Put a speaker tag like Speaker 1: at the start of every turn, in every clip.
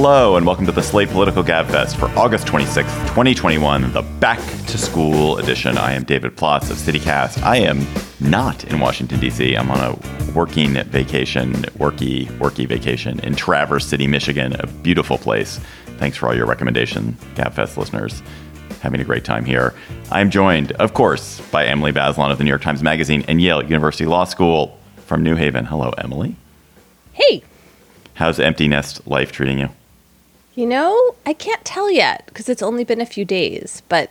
Speaker 1: Hello, and welcome to the Slate Political Gabfest for August 26th, 2021, the Back to School edition. I am David Plotz of CityCast. I am not in Washington, D.C. I'm on a working vacation, worky vacation in Traverse City, Michigan, a beautiful place. Thanks for all your recommendation, Gabfest listeners. Having a great time here. I'm joined, of course, by Emily Bazelon of the New York Times Magazine and Yale University Law School from New Haven. Hello, Emily.
Speaker 2: Hey.
Speaker 1: How's empty nest life treating you?
Speaker 2: You know, I can't tell yet because it's only been a few days, but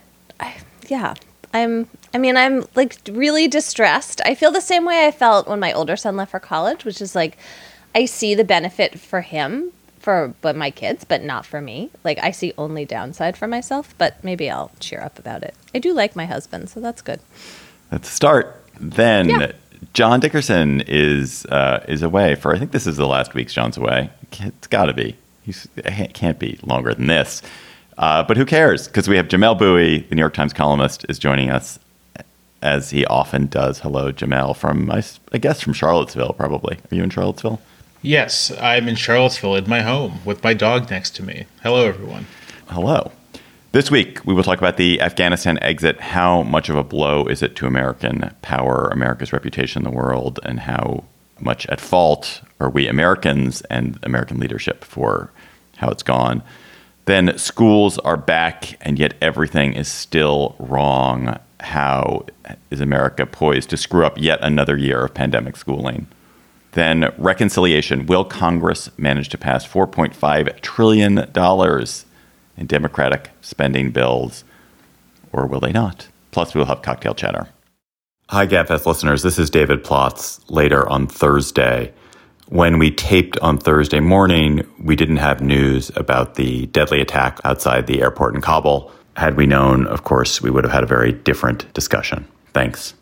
Speaker 2: I'm like really distressed. I feel the same way I felt when my older son left for college, which is like, I see the benefit for him, but my kids, but not for me. Like I see only downside for myself, but maybe I'll cheer up about it. I do like my husband, so that's good.
Speaker 1: Let's start then. John Dickerson is away for, I think this is the last week John's away. It's got to be. It can't be longer than this. But who cares? Because we have Jamelle Bouie, the New York Times columnist, is joining us, as he often does. Hello, Jamelle, from, I guess, from Charlottesville, probably. Are you in Charlottesville?
Speaker 3: Yes, I'm in Charlottesville in my home with my dog next to me. Hello, everyone.
Speaker 1: Hello. This week, we will talk about the Afghanistan exit. How much of a blow is it to American power, America's reputation in the world, and how much at fault are we Americans and American leadership for how it's gone? Then schools are back, and yet everything is still wrong. How is America poised to screw up yet another year of pandemic schooling? Then reconciliation. Will Congress manage to pass $4.5 trillion in Democratic spending bills, or will they not? Plus, we'll have cocktail chatter. Hi, Gabfest listeners. This is David Plotz. Later on Thursday, when we taped on Thursday morning, we didn't have news about the deadly attack outside the airport in Kabul. Had we known, of course, we would have had a very different discussion. Thanks.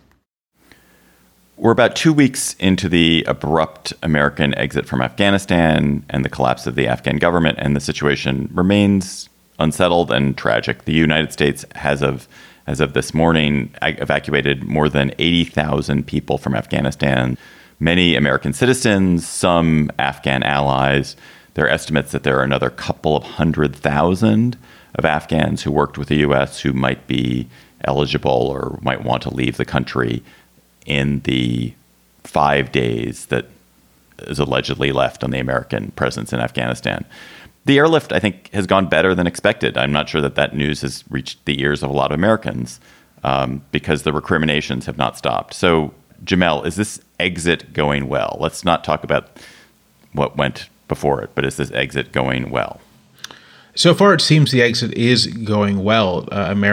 Speaker 1: We're about 2 weeks into the abrupt American exit from Afghanistan and the collapse of the Afghan government, and the situation remains unsettled and tragic. The United States as of this morning evacuated more than 80,000 people from Afghanistan, many American citizens, some Afghan allies. There are estimates that there are another couple of 100,000 of Afghans who worked with the U.S. who might be eligible or might want to leave the country in the 5 days that is allegedly left on the American presence in Afghanistan. The airlift, I think, has gone better than expected. I'm not sure that news has reached the ears of a lot of Americans because the recriminations have not stopped. So, Jamelle, is this exit going well? Let's not talk about what went before it, but is this exit going well?
Speaker 3: So far, it seems the exit is going well.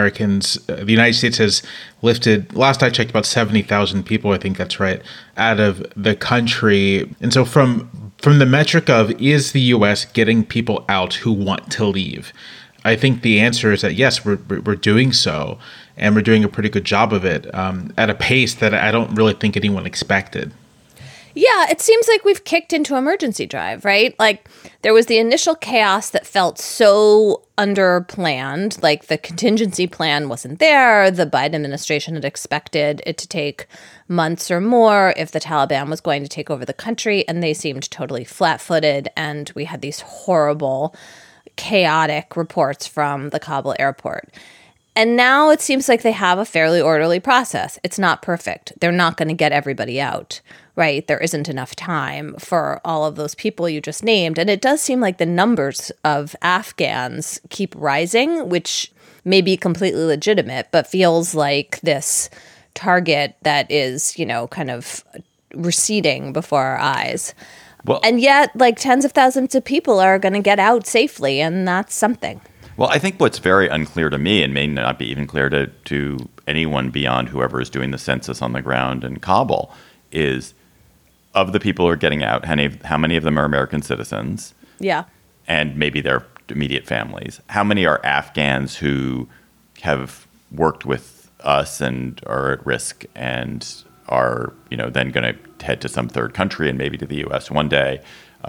Speaker 3: The United States has lifted, last I checked, about 70,000 people, I think that's right, out of the country. And so from the metric of, is the U.S. getting people out who want to leave? I think the answer is that, yes, we're doing so, and we're doing a pretty good job of it at a pace that I don't really think anyone expected.
Speaker 2: Yeah, it seems like we've kicked into emergency drive, right? Like there was the initial chaos that felt so underplanned, like the contingency plan wasn't there. The Biden administration had expected it to take months or more if the Taliban was going to take over the country, and they seemed totally flat-footed, and we had these horrible, chaotic reports from the Kabul airport. And now it seems like they have a fairly orderly process. It's not perfect. They're not going to get everybody out, right? There isn't enough time for all of those people you just named. And it does seem like the numbers of Afghans keep rising, which may be completely legitimate, but feels like this target that is, kind of receding before our eyes. Well, and yet, like tens of thousands of people are going to get out safely, and that's something.
Speaker 1: Well, I think what's very unclear to me, and may not be even clear to anyone beyond whoever is doing the census on the ground in Kabul, is of the people who are getting out, how many of them are American citizens?
Speaker 2: Yeah. And
Speaker 1: maybe their immediate families. How many are Afghans who have worked with us and are at risk and are, then going to head to some third country and maybe to the U.S. one day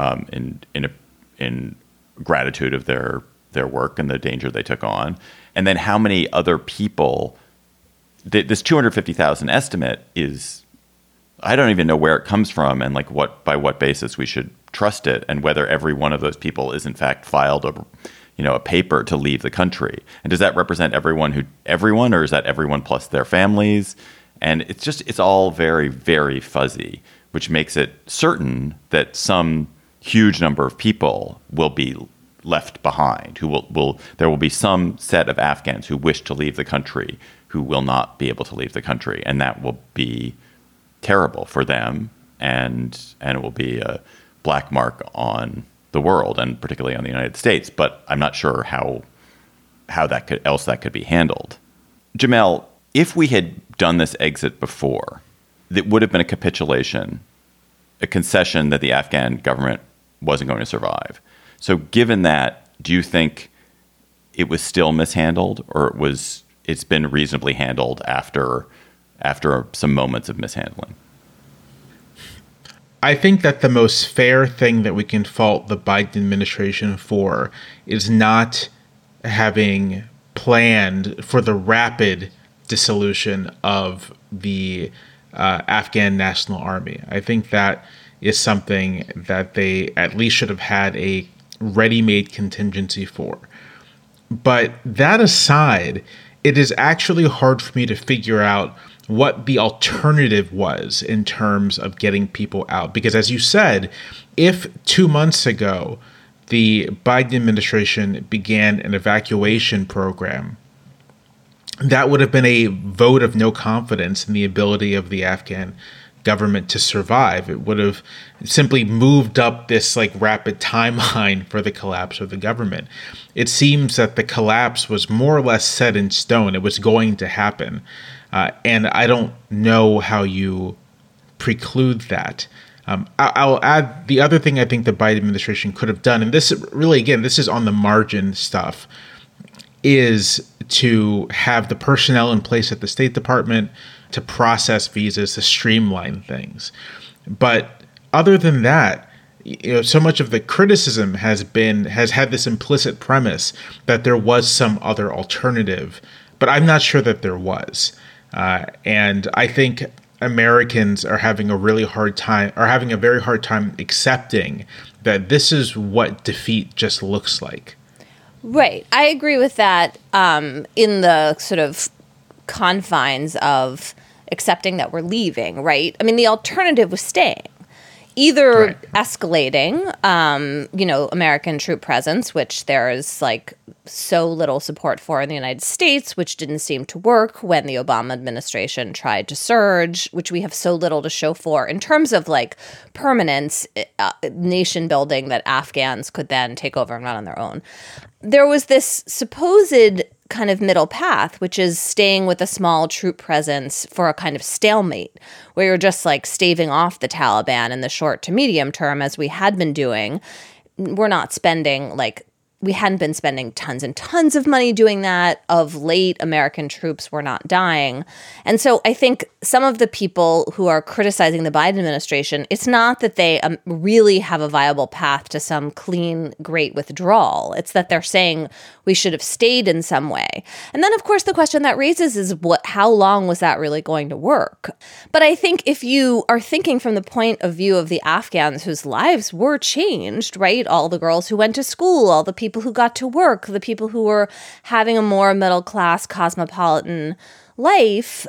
Speaker 1: in gratitude of their work and the danger they took on? And then how many other people, this 250,000 estimate is I don't even know where it comes from and like by what basis we should trust it, and whether every one of those people is in fact filed a paper to leave the country. And does that represent everyone, or is that everyone plus their families? And it's all very, very fuzzy, which makes it certain that some huge number of people will be left behind, there will be some set of Afghans who wish to leave the country who will not be able to leave the country. And that will be terrible for them, and it will be a black mark on the world, and particularly on the United States. But I'm not sure how that could be handled. Jamelle, if we had done this exit before, that would have been a capitulation, a concession that the Afghan government wasn't going to survive. So given that, do you think it was still mishandled, or it's been reasonably handled after some moments of mishandling?
Speaker 3: I think that the most fair thing that we can fault the Biden administration for is not having planned for the rapid dissolution of the Afghan National Army. I think that is something that they at least should have had a ready-made contingency for. But that aside, it is actually hard for me to figure out what the alternative was in terms of getting people out. Because as you said, if 2 months ago the Biden administration began an evacuation program, that would have been a vote of no confidence in the ability of the Afghan government to survive. It would have simply moved up this rapid timeline for the collapse of the government. It seems that the collapse was more or less set in stone. It was going to happen. And I don't know how you preclude that. I'll add the other thing I think the Biden administration could have done, and this really, again, this is on the margin stuff, is to have the personnel in place at the State Department to process visas, to streamline things. But other than that, so much of the criticism has had this implicit premise that there was some other alternative, but I'm not sure that there was. And I think Americans are having a very hard time accepting that this is what defeat just looks like.
Speaker 2: Right. I agree with that in the sort of confines of accepting that we're leaving, right? I mean, the alternative was staying. Either escalating, American troop presence, which there is so little support for in the United States, which didn't seem to work when the Obama administration tried to surge, which we have so little to show for in terms of permanence, nation building that Afghans could then take over and run on their own. There was this supposed kind of middle path, which is staying with a small troop presence for a kind of stalemate, where you're just staving off the Taliban in the short to medium term, as we had been doing. We're not spending we hadn't been spending tons and tons of money doing that. Of late, American troops were not dying. And so I think some of the people who are criticizing the Biden administration, it's not that they really have a viable path to some clean, great withdrawal. It's that they're saying we should have stayed in some way. And then, of course, the question that raises is how long was that really going to work? But I think if you are thinking from the point of view of the Afghans whose lives were changed, right? All the girls who went to school, all the people who got to work, the people who were having a more middle-class, cosmopolitan life,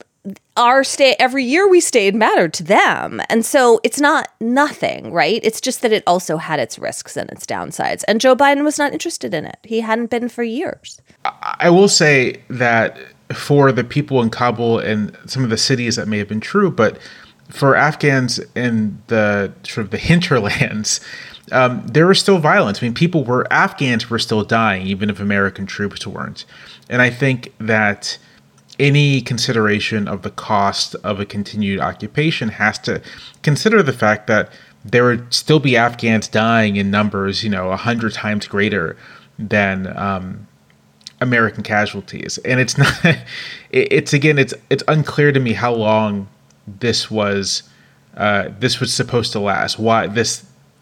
Speaker 2: every year we stayed mattered to them. And so it's not nothing, right? It's just that it also had its risks and its downsides. And Joe Biden was not interested in it. He hadn't been for years.
Speaker 3: I will say that for the people in Kabul and some of the cities that may have been true, but for Afghans in the sort of the hinterlands, there was still violence. I mean, Afghans were still dying, even if American troops weren't. And I think that any consideration of the cost of a continued occupation has to consider the fact that there would still be Afghans dying in numbers, 100 times greater than American casualties. And it's not. It's unclear to me how long this was supposed to last. Why this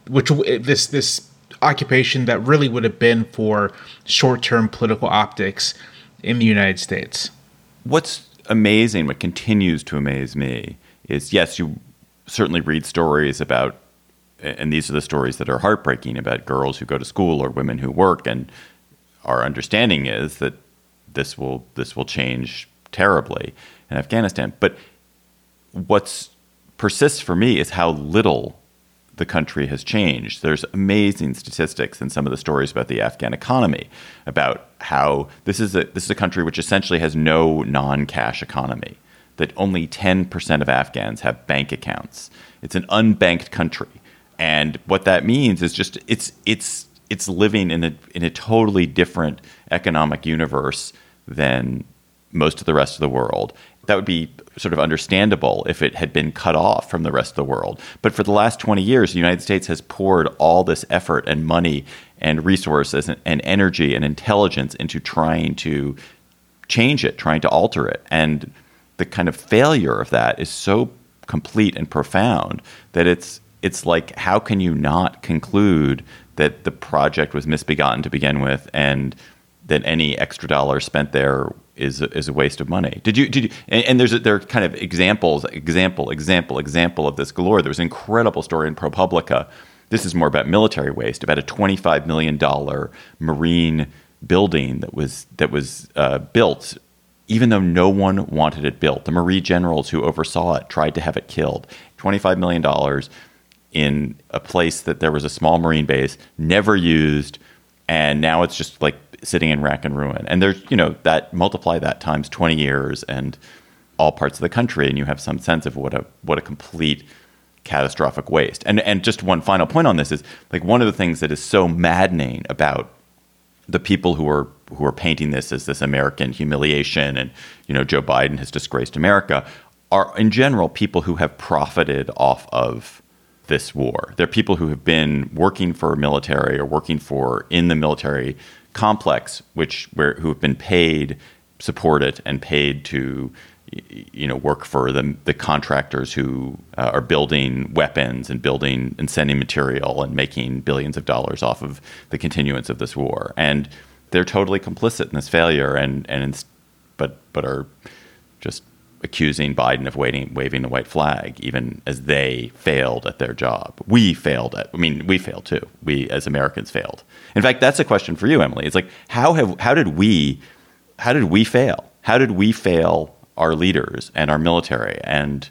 Speaker 3: occupation that really would have been for short-term political optics in the United States.
Speaker 1: What's amazing, what continues to amaze me is, yes, you certainly read stories about, and these are the stories that are heartbreaking, about girls who go to school or women who work, and our understanding is that this will change terribly in Afghanistan. But what persists for me is how little the country has changed. There's amazing statistics in some of the stories about the Afghan economy, about how this is a country which essentially has no non-cash economy, that only 10% of Afghans have bank accounts. It's an unbanked country. And what that means is just it's living in a totally different economic universe than most of the rest of the world. That would be sort of understandable if it had been cut off from the rest of the world. But for the last 20 years, the United States has poured all this effort and money and resources and energy and intelligence into trying to change it, trying to alter it. And the kind of failure of that is so complete and profound that it's like, how can you not conclude that the project was misbegotten to begin with, and that any extra dollar spent there is a waste of money? Did you? And there are kind of example of this galore. There was an incredible story in ProPublica. This is more about military waste, about a $25 million Marine building that was built, even though no one wanted it built. The Marine generals who oversaw it tried to have it killed. $25 million in a place that there was a small Marine base, never used, and now it's just like sitting in rack and ruin. And there's, that multiply that times 20 years and all parts of the country, and you have some sense of what a complete catastrophic waste. And just one final point on this is, like, one of the things that is so maddening about the people who are painting this as this American humiliation, and Joe Biden has disgraced America, are in general people who have profited off of this war. They're people who have been working for military or working for in the military complex, who have been paid, supported, and paid to work for the contractors who are building weapons and building and sending material and making billions of dollars off of the continuance of this war. And they're totally complicit in this failure, but are just accusing Biden of waving the white flag, even as they failed at their job. We failed too. We as Americans failed. In fact, that's a question for you, Emily. It's like, how did we fail? How did we fail our leaders and our military and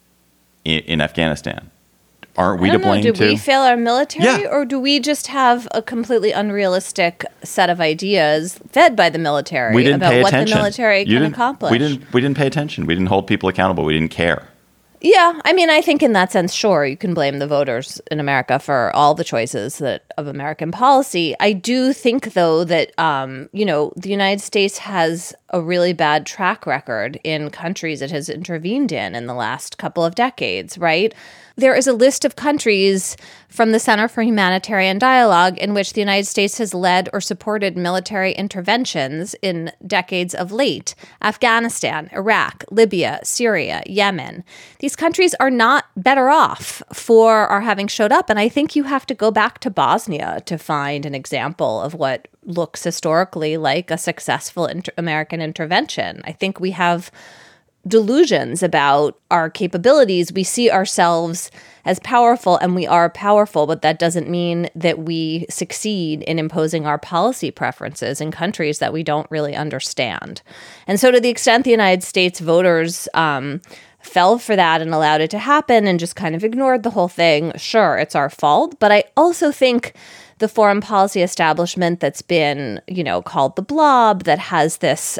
Speaker 1: in Afghanistan? Aren't we to blame too?
Speaker 2: Do we fail our military,
Speaker 1: Yeah.
Speaker 2: or do we just have a completely unrealistic set of ideas fed by the military about what the military can accomplish?
Speaker 1: We didn't pay attention. We didn't hold people accountable. We didn't care.
Speaker 2: Yeah, I think in that sense, sure, you can blame the voters in America for all the choices of American policy. I do think, though, that the United States has a really bad track record in countries it has intervened in the last couple of decades, right? There is a list of countries from the Center for Humanitarian Dialogue in which the United States has led or supported military interventions in decades of late. Afghanistan, Iraq, Libya, Syria, Yemen. These countries are not better off for our having showed up. And I think you have to go back to Bosnia to find an example of what looks historically like a successful American intervention. I think we have delusions about our capabilities. We see ourselves as powerful, and we are powerful, but that doesn't mean that we succeed in imposing our policy preferences in countries that we don't really understand. And so to the extent the United States voters fell for that and allowed it to happen and just kind of ignored the whole thing, sure, it's our fault. But I also think the foreign policy establishment that's been, called the blob, that has this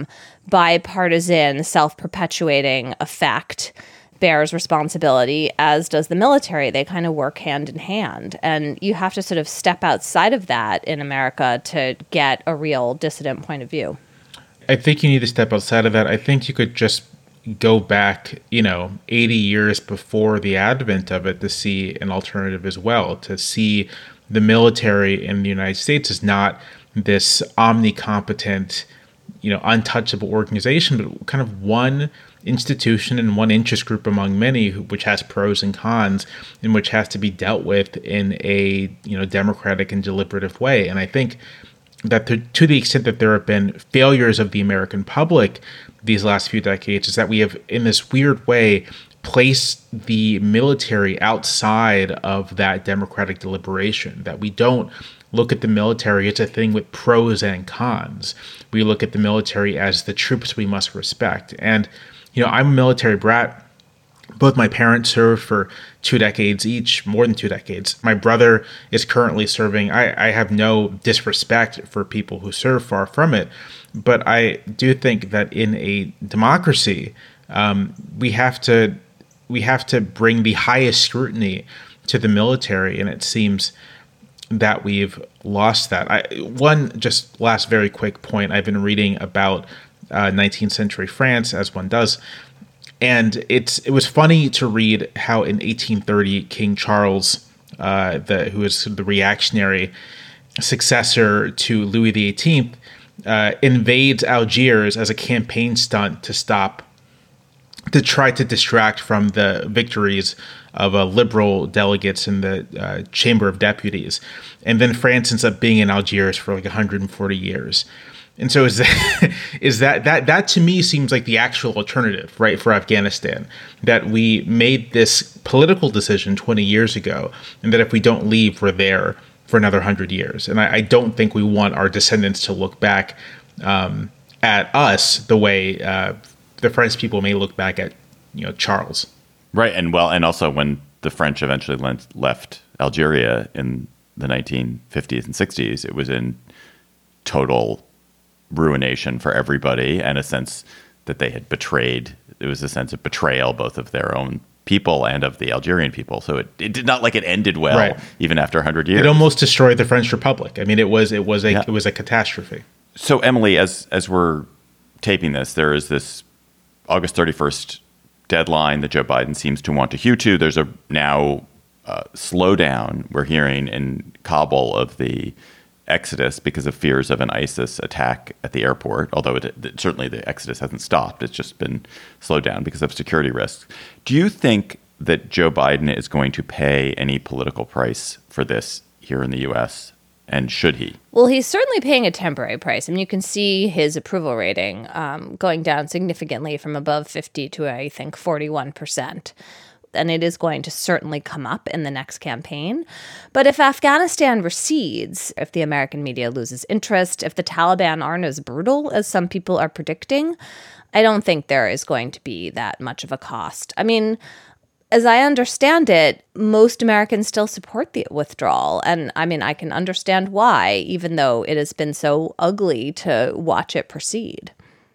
Speaker 2: bipartisan, self-perpetuating effect, bears responsibility, as does the military. They kind of work hand in hand. And you have to sort of step outside of that in America to get a real dissident point of view.
Speaker 3: I think you need to step outside of that. I think you could just go back, 80 years before the advent of it to see an alternative as well, to see the military in the United States as not this omnicompetent, untouchable organization, but kind of one institution and one interest group among many, which has pros and cons, and which has to be dealt with in a democratic and deliberative way. And I think that to the extent that there have been failures of the American public these last few decades, is that we have, in this weird way, placed the military outside of that democratic deliberation, that we don't look at the military as a thing with pros and cons. We look at the military as the troops we must respect. And, I'm a military brat. Both my parents served for 2 decades each, more than 2 decades. My brother is currently serving. I have no disrespect for people who serve, far from it. But I do think that in a democracy, we have to bring the highest scrutiny to the military, and it seems that we've lost that. One just last very quick point. I've been reading about 19th century France, as one does. And it was funny to read how in 1830, King Charles, who is the reactionary successor to Louis XVIII, invades Algiers as a campaign stunt to try to distract from the victories of liberal delegates in the Chamber of Deputies. And then France ends up being in Algiers for like 140 years. And so that to me seems like the actual alternative, right, for Afghanistan, that we made this political decision 20 years ago, and that if we don't leave, we're there for another 100 years. And I don't think we want our descendants to look back at us the way the French people may look back at, Charles.
Speaker 1: Right. And also when the French eventually left Algeria in the 1950s and 60s, it was in total ruination for everybody, and a sense that they had betrayed. It was a sense of betrayal, both of their own people and of the Algerian people. So it did not like it ended well, right, even after 100 years.
Speaker 3: It almost destroyed the French Republic. I mean, it was a catastrophe.
Speaker 1: So Emily, as we're taping this, there is this August 31st deadline that Joe Biden seems to want to hew to. There's a now slowdown, we're hearing, in Kabul of the exodus because of fears of an ISIS attack at the airport, although certainly the exodus hasn't stopped. It's just been slowed down because of security risks. Do you think that Joe Biden is going to pay any political price for this here in the U.S., and should he?
Speaker 2: Well, he's certainly paying a temporary price. I mean, you can see his approval rating going down significantly from above 50 to, I think, 41%. And it is going to certainly come up in the next campaign. But if Afghanistan recedes, if the American media loses interest, if the Taliban aren't as brutal as some people are predicting, I don't think there is going to be that much of a cost. I mean, as I understand it, most Americans still support the withdrawal. And I mean, I can understand why, even though it has been so ugly to watch it proceed.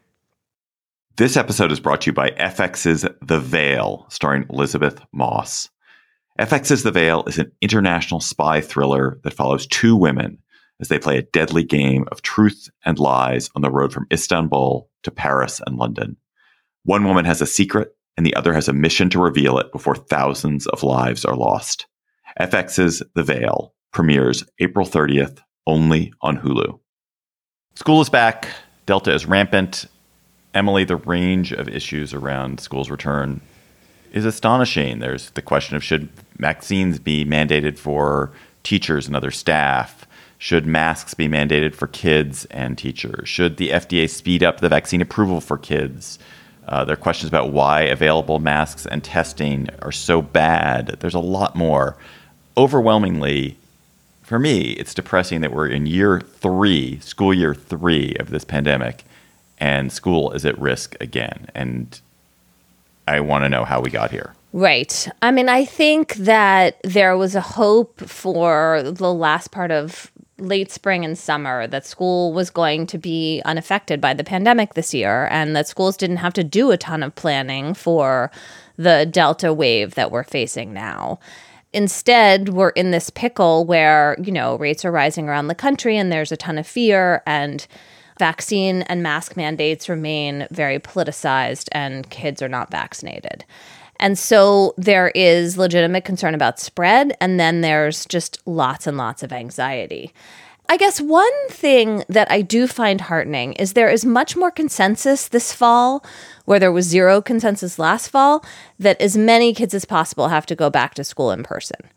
Speaker 1: This episode is brought to you by FX's The Veil, starring Elizabeth Moss. FX's The Veil is an international spy thriller that follows 2 women as they play a deadly game of truth and lies on the road from Istanbul to Paris and London. One woman has a secret, and the other has a mission to reveal it before thousands of lives are lost. FX's The Veil premieres April 30th, only on Hulu. School is back. Delta is rampant. Emily, the range of issues around school's return is astonishing. There's the question of, should vaccines be mandated for teachers and other staff? Should masks be mandated for kids and teachers? Should the FDA speed up the vaccine approval for kids? There are questions about why available masks and testing are so bad. There's a lot more. Overwhelmingly, for me, it's depressing that we're in school year 3 of this pandemic, and school is at risk again. And I want to know how we got here.
Speaker 2: Right. I mean, I think that there was a hope for the last part of late spring and summer that school was going to be unaffected by the pandemic this year, and that schools didn't have to do a ton of planning for the Delta wave that we're facing now. Instead, we're in this pickle where, rates are rising around the country and there's a ton of fear, and vaccine and mask mandates remain very politicized, and kids are not vaccinated. And so there is legitimate concern about spread, and then there's just lots and lots of anxiety. I guess one thing that I do find heartening is there is much more consensus this fall, where there was zero consensus last fall, that as many kids as possible have to go back to school in person.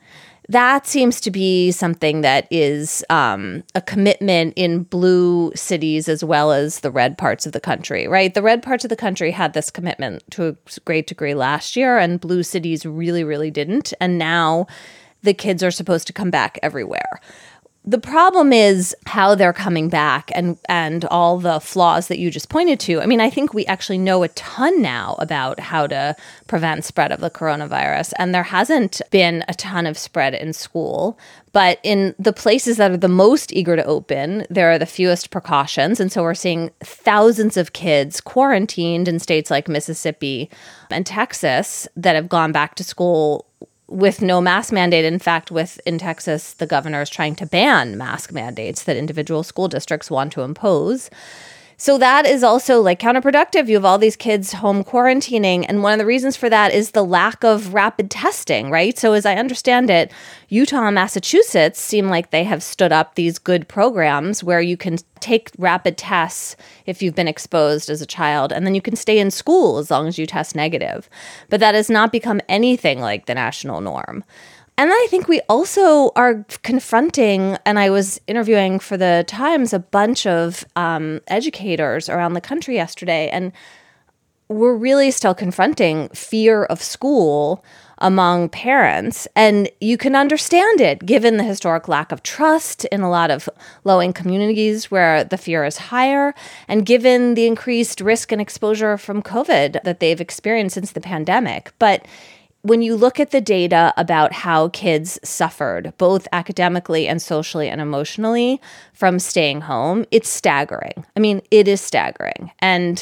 Speaker 2: that seems to be something that is a commitment in blue cities as well as the red parts of the country, right? The red parts of the country had this commitment to a great degree last year, and blue cities really, really didn't. And now the kids are supposed to come back everywhere. The problem is how they're coming back and all the flaws that you just pointed to. I mean, I think we actually know a ton now about how to prevent spread of the coronavirus, and there hasn't been a ton of spread in school. But in the places that are the most eager to open, there are the fewest precautions. And so we're seeing thousands of kids quarantined in states like Mississippi and Texas that have gone back to school with no mask mandate. In fact, in Texas, the governor is trying to ban mask mandates that individual school districts want to impose. So that is also like counterproductive. You have all these kids home quarantining. And one of the reasons for that is the lack of rapid testing, right? So as I understand it, Utah and Massachusetts seem like they have stood up these good programs where you can take rapid tests if you've been exposed as a child, and then you can stay in school as long as you test negative. But that has not become anything like the national norm. And I think we also are confronting, and I was interviewing for the Times a bunch of educators around the country yesterday, and we're really still confronting fear of school among parents. And you can understand it given the historic lack of trust in a lot of low-income communities where the fear is higher, and given the increased risk and exposure from COVID that they've experienced since the pandemic. But when you look at the data about how kids suffered, both academically and socially and emotionally, from staying home, it's staggering. I mean, it is staggering. And,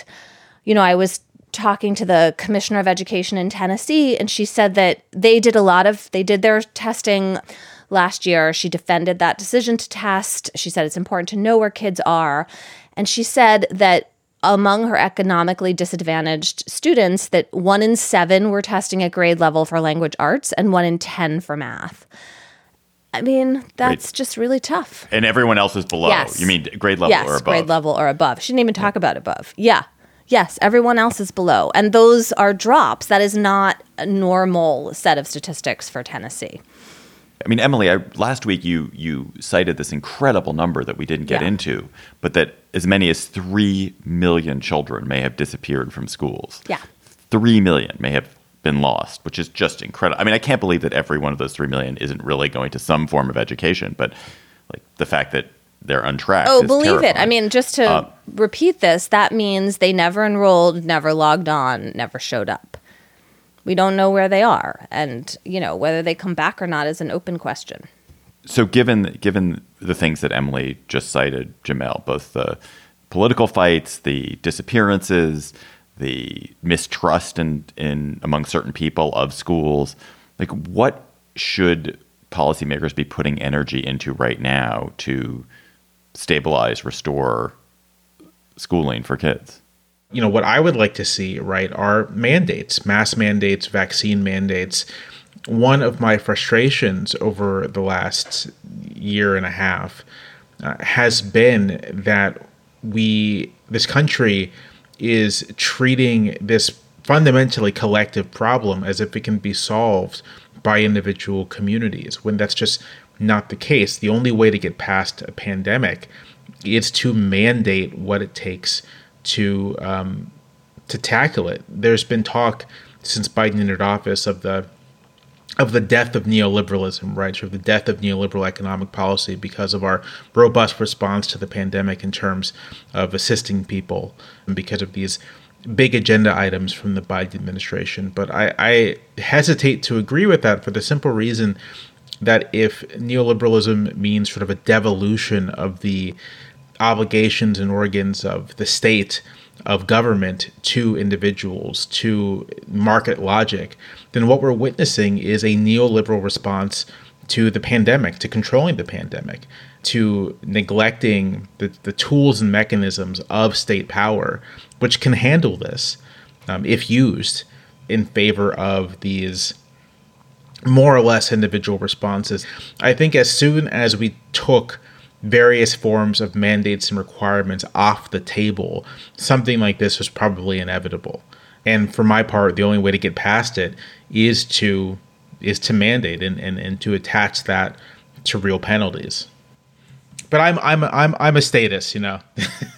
Speaker 2: I was talking to the commissioner of education in Tennessee, and she said that they did their testing last year. She defended that decision to test. She said it's important to know where kids are. And she said that among her economically disadvantaged students, that 1 in 7 were testing at grade level for language arts and 1 in 10 for math. I mean, that's just really tough.
Speaker 1: And everyone else is below.
Speaker 2: Yes.
Speaker 1: You mean grade level or above?
Speaker 2: Yes, grade level or above. She didn't even talk about above. Yeah. Yes, everyone else is below. And those are drops. That is not a normal set of statistics for Tennessee.
Speaker 1: I mean, Emily, last week you cited this incredible number that we didn't get into, but that as many as 3 million children may have disappeared from schools.
Speaker 2: Yeah.
Speaker 1: 3 million may have been lost, which is just incredible. I mean, I can't believe that every one of those 3 million isn't really going to some form of education, but like the fact that they're untracked is
Speaker 2: believe
Speaker 1: terrifying.
Speaker 2: it. I mean, just to repeat this, that means they never enrolled, never logged on, never showed up. We don't know where they are. And, whether they come back or not is an open question.
Speaker 1: So given the things that Emily just cited, Jamelle, both the political fights, the disappearances, the mistrust in among certain people of schools, like what should policymakers be putting energy into right now to stabilize, restore schooling for kids?
Speaker 3: What I would like to see, right, are mandates, mask mandates, vaccine mandates. One of my frustrations over the last year and a half has been that this country is treating this fundamentally collective problem as if it can be solved by individual communities, when that's just not the case. The only way to get past a pandemic is to mandate what it takes to tackle it. There's been talk since Biden entered office of the death of neoliberalism, right? Sort of the death of neoliberal economic policy because of our robust response to the pandemic in terms of assisting people and because of these big agenda items from the Biden administration. But I hesitate to agree with that for the simple reason that if neoliberalism means sort of a devolution of the obligations and organs of the state, of government to individuals, to market logic, then what we're witnessing is a neoliberal response to the pandemic, to controlling the pandemic, to neglecting the tools and mechanisms of state power, which can handle this if used in favor of these more or less individual responses. I think as soon as we took various forms of mandates and requirements off the table, something like this was probably inevitable. And for my part, the only way to get past it is to is to mandate and to attach that to real penalties. But I'm a statist, you know.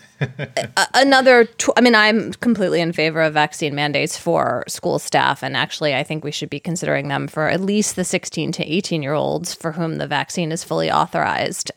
Speaker 2: I'm completely in favor of vaccine mandates for school staff. And actually, I think we should be considering them for at least the 16 to 18-year-olds for whom the vaccine is fully authorized.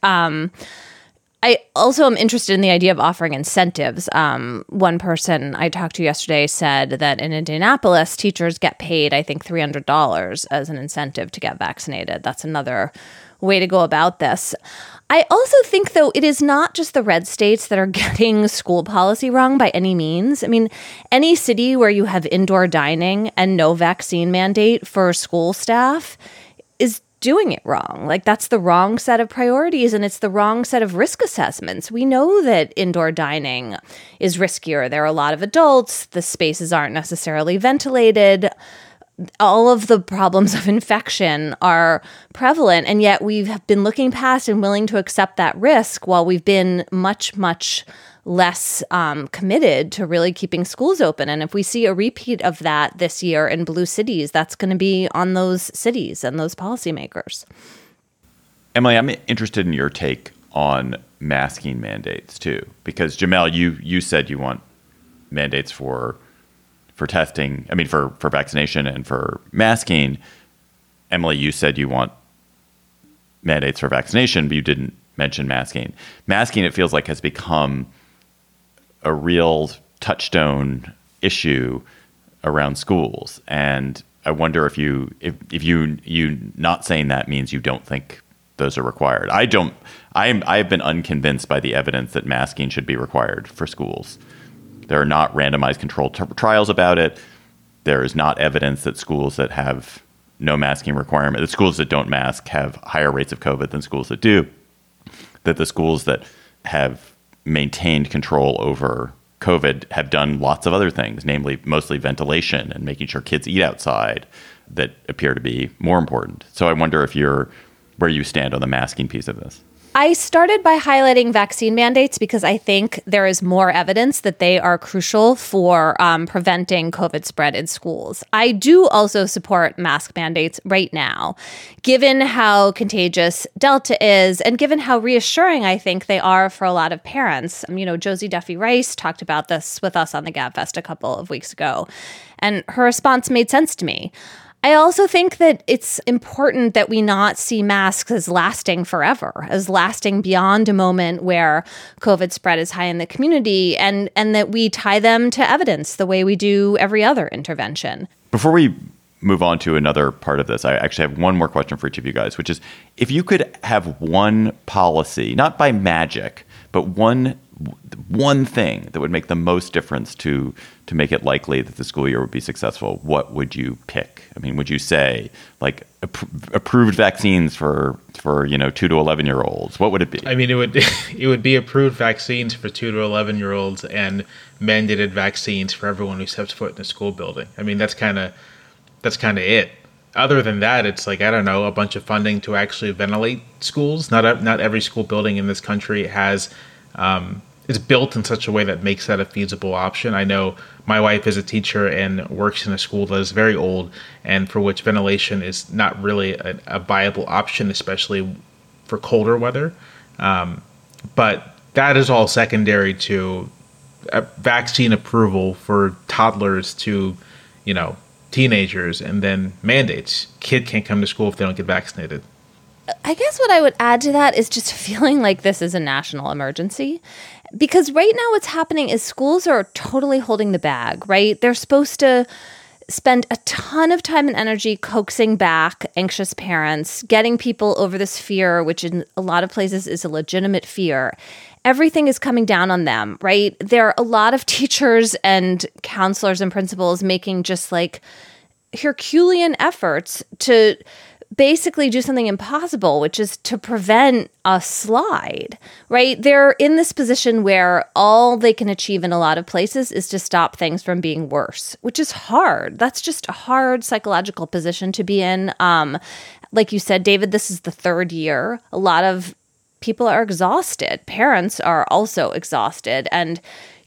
Speaker 2: I also am interested in the idea of offering incentives. One person I talked to yesterday said that in Indianapolis, teachers get paid, I think, $300 as an incentive to get vaccinated. That's another way to go about this. I also think, though, it is not just the red states that are getting school policy wrong by any means. I mean, any city where you have indoor dining and no vaccine mandate for school staff is doing it wrong. Like, that's the wrong set of priorities, and it's the wrong set of risk assessments. We know that indoor dining is riskier. There are a lot of adults. The spaces aren't necessarily ventilated. All of the problems of infection are prevalent, and yet we've been looking past and willing to accept that risk while we've been much, much less committed to really keeping schools open. And if we see a repeat of that this year in blue cities, that's going to be on those cities and those policymakers.
Speaker 1: Emily, I'm interested in your take on masking mandates too, because Jamelle, you said you want mandates for testing, for vaccination and for masking. Emily, you said you want mandates for vaccination, but you didn't mention masking. Masking, it feels like, has become a real touchstone issue around schools. And I wonder if you not saying that means you don't think those are required. I've been unconvinced by the evidence that masking should be required for schools. There are not randomized controlled trials about it. There is not evidence that schools that have no masking requirement, that schools that don't mask have higher rates of COVID than schools that do. That the schools that have maintained control over COVID have done lots of other things, namely mostly ventilation and making sure kids eat outside, that appear to be more important. So I wonder where you stand on the masking piece of this.
Speaker 2: I started by highlighting vaccine mandates because I think there is more evidence that they are crucial for preventing COVID spread in schools. I do also support mask mandates right now, given how contagious Delta is and given how reassuring I think they are for a lot of parents. Josie Duffy Rice talked about this with us on the GabFest a couple of weeks ago, and her response made sense to me. I also think that it's important that we not see masks as lasting forever, as lasting beyond a moment where COVID spread is high in the community, and that we tie them to evidence the way we do every other intervention.
Speaker 1: Before we move on to another part of this, I actually have one more question for each of you guys, which is, if you could have one policy, not by magic, but one thing that would make the most difference to make it likely that the school year would be successful, what would you pick? I mean, would you say like approved vaccines for 2 to 11-year-olds? What would it be?
Speaker 3: I mean, it would be approved vaccines for 2 to 11-year-olds and mandated vaccines for everyone who steps foot in a school building. I mean, that's kind of it. Other than that, it's like, I don't know, a bunch of funding to actually ventilate schools. Not every school building in this country has it's built in such a way that makes that a feasible option. I know my wife is a teacher and works in a school that is very old and for which ventilation is not really a viable option, especially for colder weather. But that is all secondary to vaccine approval for toddlers to, teenagers, and then mandates. Kid can't come to school if they don't get vaccinated.
Speaker 2: I guess what I would add to that is just feeling like this is a national emergency. Because right now what's happening is schools are totally holding the bag, right? They're supposed to spend a ton of time and energy coaxing back anxious parents, getting people over this fear, which in a lot of places is a legitimate fear. Everything is coming down on them, right? There are a lot of teachers and counselors and principals making just like Herculean efforts to basically do something impossible, which is to prevent a slide, right? They're in this position where all they can achieve in a lot of places is to stop things from being worse, which is hard. That's just a hard psychological position to be in. Like you said, David, this is the third year. A lot of people are exhausted. Parents are also exhausted. And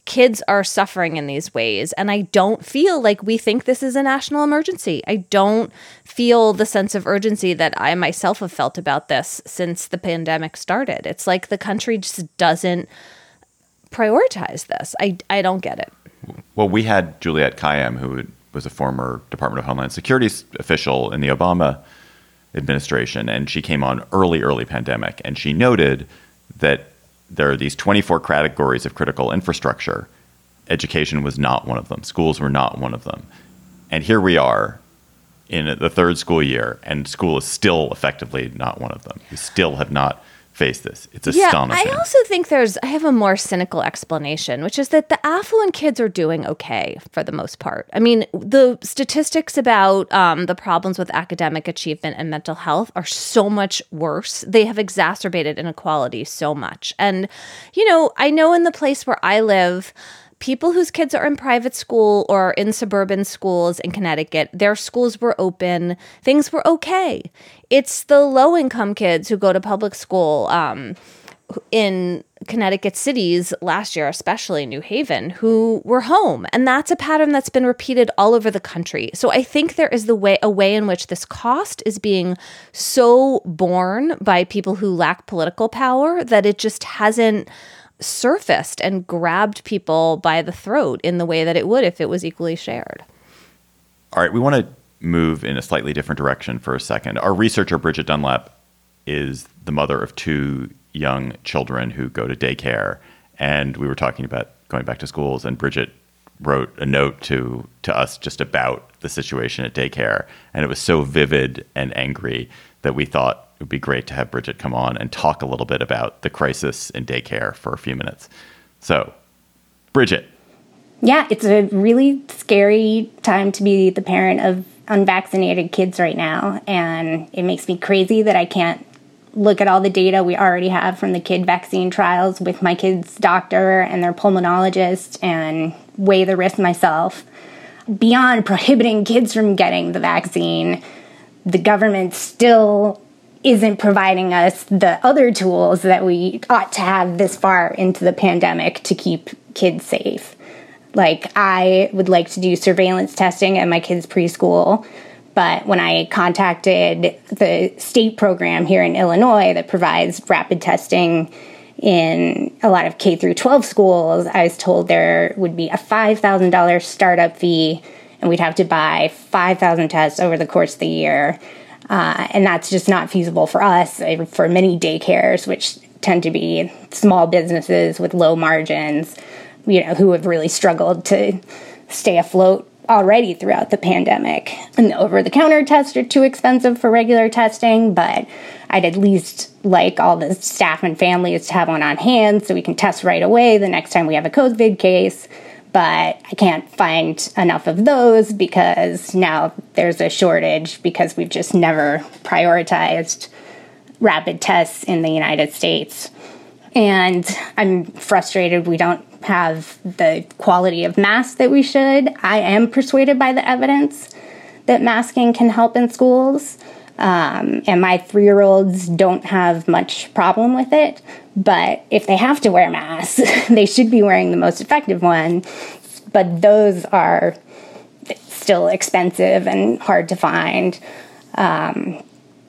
Speaker 2: kids are suffering in these ways. And I don't feel like we think this is a national emergency. I don't feel the sense of urgency that I myself have felt about this since the pandemic started. It's like the country just doesn't prioritize this. I don't get it.
Speaker 1: Well, we had Juliette Kayyem, who was a former Department of Homeland Security official in the Obama administration, and she came on early pandemic, and she noted that there are these 24 categories of critical infrastructure. Education was not one of them. Schools were not one of them. And here we are in the third school year, and school is still effectively not one of them. We still have not faced this. It's astonishing.
Speaker 2: I also think I have a more cynical explanation, which is that the affluent kids are doing okay for the most part. I mean, the statistics about the problems with academic achievement and mental health are so much worse. They have exacerbated inequality so much. And, I know in the place where I live, people whose kids are in private school or in suburban schools in Connecticut, their schools were open. Things were okay. It's the low-income kids who go to public school in Connecticut cities last year, especially New Haven, who were home. And that's a pattern that's been repeated all over the country. So I think there is a way in which this cost is being so borne by people who lack political power that it just hasn't surfaced and grabbed people by the throat in the way that it would if it was equally shared.
Speaker 1: All right, we want to move in a slightly different direction for a second. Our researcher, Bridget Dunlap, is the mother of two young children who go to daycare. And we were talking about going back to schools, and Bridget wrote a note to us just about the situation at daycare. And it was so vivid and angry that we thought it would be great to have Bridget come on and talk a little bit about the crisis in daycare for a few minutes. So, Bridget.
Speaker 4: Yeah, it's a really scary time to be the parent of unvaccinated kids right now. And it makes me crazy that I can't look at all the data we already have from the kid vaccine trials with my kid's doctor and their pulmonologist and weigh the risk myself. Beyond prohibiting kids from getting the vaccine, the government still isn't providing us the other tools that we ought to have this far into the pandemic to keep kids safe. Like, I would like to do surveillance testing at my kids' preschool, but when I contacted the state program here in Illinois that provides rapid testing in a lot of K through 12 schools, I was told there would be a $5,000 startup fee, and we'd have to buy 5,000 tests over the course of the year. And that's just not feasible for us, for many daycares, which tend to be small businesses with low margins, who have really struggled to stay afloat already throughout the pandemic. And the over-the-counter tests are too expensive for regular testing, but I'd at least like all the staff and families to have one on hand so we can test right away the next time we have a COVID case. But I can't find enough of those because now there's a shortage because we've just never prioritized rapid tests in the United States. And I'm frustrated we don't have the quality of masks that we should. I am persuaded by the evidence that masking can help in schools. And my 3-year-olds don't have much problem with it. But if they have to wear masks, they should be wearing the most effective one. But those are still expensive and hard to find. And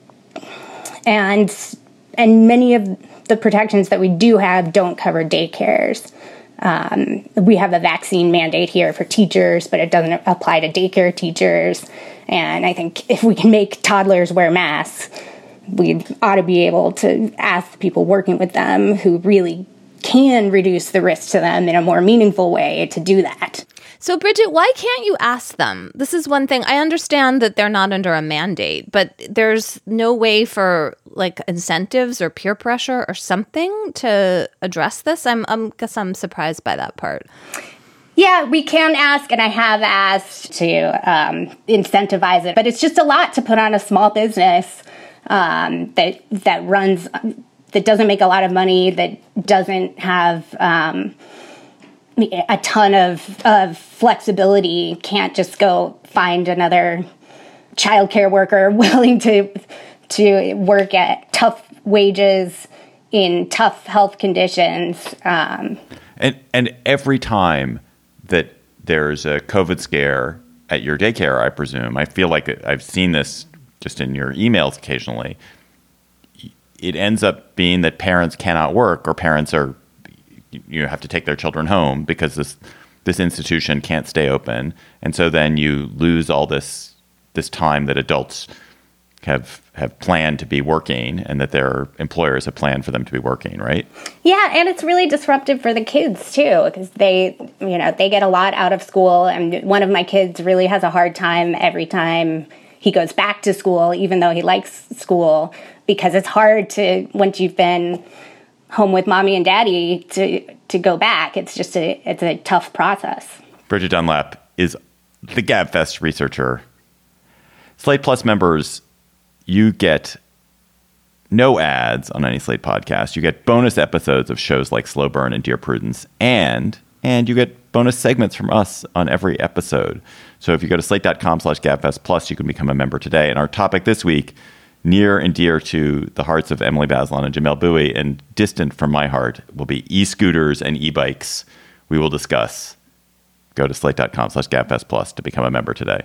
Speaker 4: many of the protections that we do have don't cover daycares. We have a vaccine mandate here for teachers, but it doesn't apply to daycare teachers. And I think if we can make toddlers wear masks, we ought to be able to ask the people working with them who really can reduce the risk to them in a more meaningful way to do that.
Speaker 2: So, Bridget, why can't you ask them? This is one thing. I understand that they're not under a mandate, but there's no way for incentives or peer pressure or something to address this. I guess I'm surprised by that part.
Speaker 4: Yeah, we can ask, and I have asked to incentivize it, but it's just a lot to put on a small business that doesn't make a lot of money, that doesn't have a ton of flexibility, can't just go find another childcare worker willing to work at tough wages in tough health conditions.
Speaker 1: And every time that there's a COVID scare at your daycare, I presume, I feel like I've seen this just in your emails occasionally, it ends up being that parents cannot work, or parents are, have to take their children home because this institution can't stay open. And so then you lose all this time that adults have planned to be working and that their employers have planned for them to be working, right?
Speaker 4: Yeah, and it's really disruptive for the kids too, because they get a lot out of school. And one of my kids really has a hard time every time he goes back to school, even though he likes school, because it's hard to, once you've been home with mommy and daddy, to go back. It's a tough process.
Speaker 1: Bridget Dunlap is the GabFest researcher. Slate Plus members, you get no ads on any Slate podcast. You get bonus episodes of shows like Slow Burn and Dear Prudence, and you get bonus segments from us on every episode. So if you go to slate.com/GabFest Plus, you can become a member today. And our topic this week, near and dear to the hearts of Emily Bazelon and Jamelle Bouie, and distant from my heart, will be e-scooters and e-bikes. We will discuss. Go to slate.com/GabFest Plus to become a member today.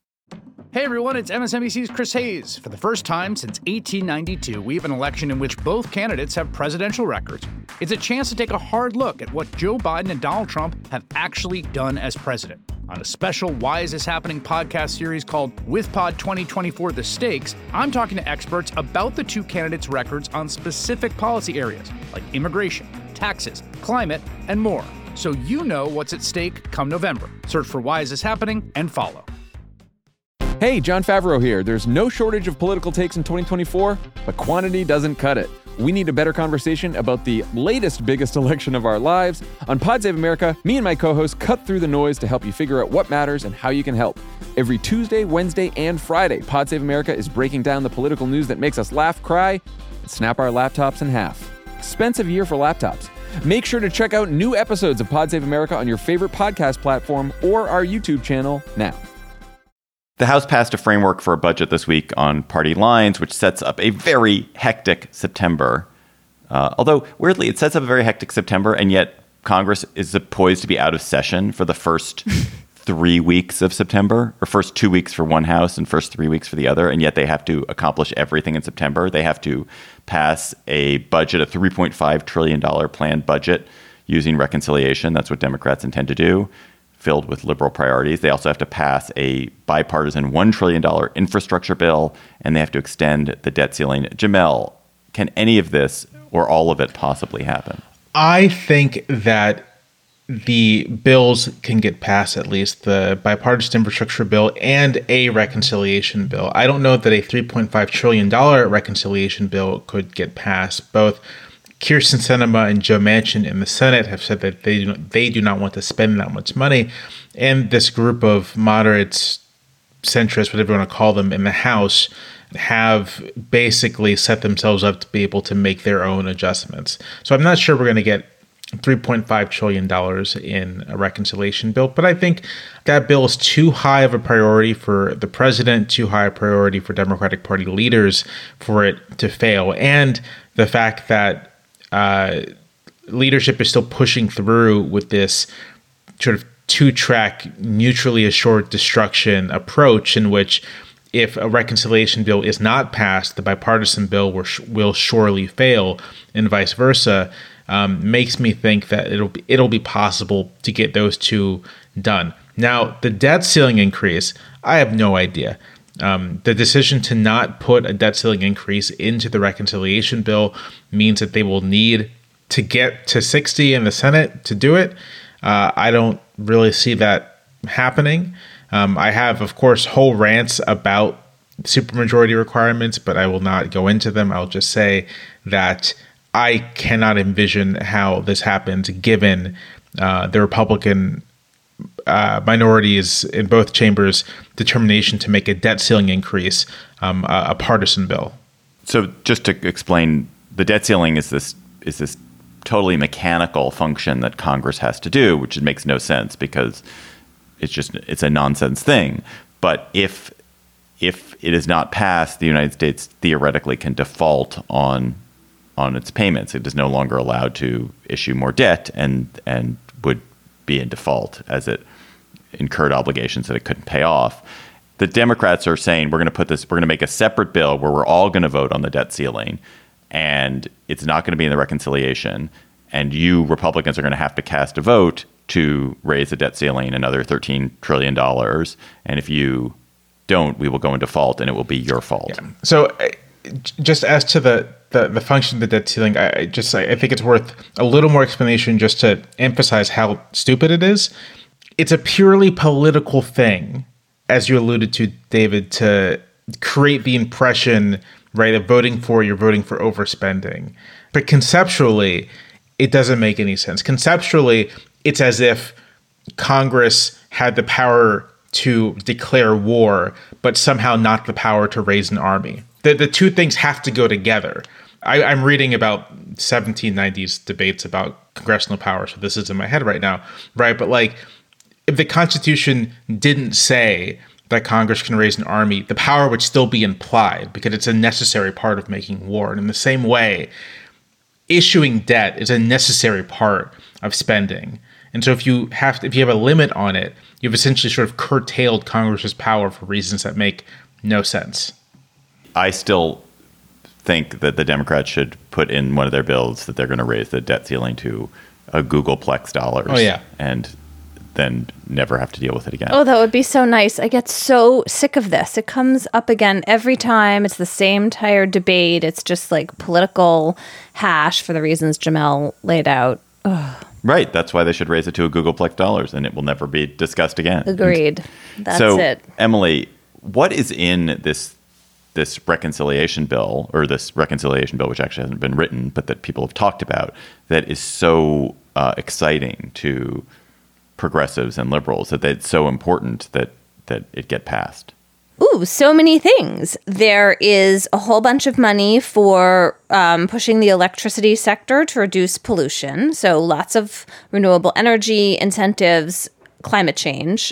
Speaker 5: Hey everyone, it's MSNBC's Chris Hayes. For the first time since 1892, we have an election in which both candidates have presidential records. It's a chance to take a hard look at what Joe Biden and Donald Trump have actually done as president. On a special Why Is This Happening podcast series called With Pod 2024 The Stakes, I'm talking to experts about the two candidates' records on specific policy areas like immigration, taxes, climate, and more. So you know what's at stake come November. Search for Why Is This Happening and follow.
Speaker 6: Hey, Jon Favreau here. There's no shortage of political takes in 2024, but quantity doesn't cut it. We need a better conversation about the latest biggest election of our lives. On Pod Save America, me and my co-hosts cut through the noise to help you figure out what matters and how you can help. Every Tuesday, Wednesday, and Friday, Pod Save America is breaking down the political news that makes us laugh, cry, and snap our laptops in half. Expensive year for laptops. Make sure to check out new episodes of Pod Save America on your favorite podcast platform or our YouTube channel now.
Speaker 1: The House passed a framework for a budget this week on party lines, which sets up a very hectic September. Although, weirdly, it sets up a very hectic September, and yet Congress is poised to be out of session for the first 3 weeks of September, or first 2 weeks for one house and first 3 weeks for the other, and yet they have to accomplish everything in September. They have to pass a budget, a $3.5 trillion planned budget using reconciliation. That's what Democrats intend to do, filled with liberal priorities. They also have to pass a bipartisan $1 trillion infrastructure bill, and they have to extend the debt ceiling. Jamelle, can any of this or all of it possibly happen?
Speaker 3: I think that the bills can get passed, at least the bipartisan infrastructure bill and a reconciliation bill. I don't know that a $3.5 trillion reconciliation bill could get passed. Both Kyrsten Sinema and Joe Manchin in the Senate have said that they do not want to spend that much money. And this group of moderates, centrists, whatever you want to call them, in the House have basically set themselves up to be able to make their own adjustments. So I'm not sure we're going to get $3.5 trillion in a reconciliation bill, but I think that bill is too high of a priority for the president, too high a priority for Democratic Party leaders for it to fail. And the fact that leadership is still pushing through with this sort of two-track, mutually assured destruction approach in which if a reconciliation bill is not passed, the bipartisan bill will surely fail, and vice versa, makes me think that it'll be possible to get those two done. Now, the debt ceiling increase, I have no idea. The decision to not put a debt ceiling increase into the reconciliation bill means that they will need to get to 60 in the Senate to do it. I don't really see that happening. I have, of course, whole rants about supermajority requirements, but I will not go into them. I'll just say that I cannot envision how this happens given the Republican minorities in both chambers' determination to make a debt ceiling increase a partisan bill.
Speaker 1: So just to explain, the debt ceiling is this totally mechanical function that Congress has to do, which makes no sense because it's a nonsense thing. But if it is not passed, the United States theoretically can default on on its payments. It is no longer allowed to issue more debt and would be in default as it incurred obligations that it couldn't pay off. The Democrats are saying we're going to make a separate bill where we're all going to vote on the debt ceiling, and it's not going to be in the reconciliation. And you Republicans are going to have to cast a vote to raise the debt ceiling another $13 trillion. And if you don't, we will go in default, and it will be your fault.
Speaker 3: Yeah. So just as to the function of the debt ceiling, I think it's worth a little more explanation just to emphasize how stupid it is. It's a purely political thing, as you alluded to, David, to create the impression, right, of you're voting for overspending. But conceptually, it doesn't make any sense. Conceptually, it's as if Congress had the power to declare war, but somehow not the power to raise an army. The two things have to go together. I'm reading about 1790s debates about congressional power, so this is in my head right now, right? But like, if the Constitution didn't say that Congress can raise an army, the power would still be implied because it's a necessary part of making war. And in the same way, issuing debt is a necessary part of spending. And so if you have a limit on it, you've essentially sort of curtailed Congress's power for reasons that make no sense.
Speaker 1: I still think that the Democrats should put in one of their bills that they're going to raise the debt ceiling to a Googleplex dollars.
Speaker 3: Oh, yeah.
Speaker 1: And then never have to deal with it again.
Speaker 2: Oh, that would be so nice. I get so sick of this. It comes up again every time. It's the same tired debate. It's just like political hash for the reasons Jamelle laid out. Ugh.
Speaker 1: Right. That's why they should raise it to a Googleplex dollars, and it will never be discussed again.
Speaker 2: Agreed. That's
Speaker 1: so,
Speaker 2: it.
Speaker 1: Emily, what is in this reconciliation bill, or this reconciliation bill, which actually hasn't been written, but that people have talked about, that is so exciting to progressives and liberals, that it's so important that it get passed?
Speaker 2: Ooh, so many things. There is a whole bunch of money for pushing the electricity sector to reduce pollution. So lots of renewable energy incentives, climate change.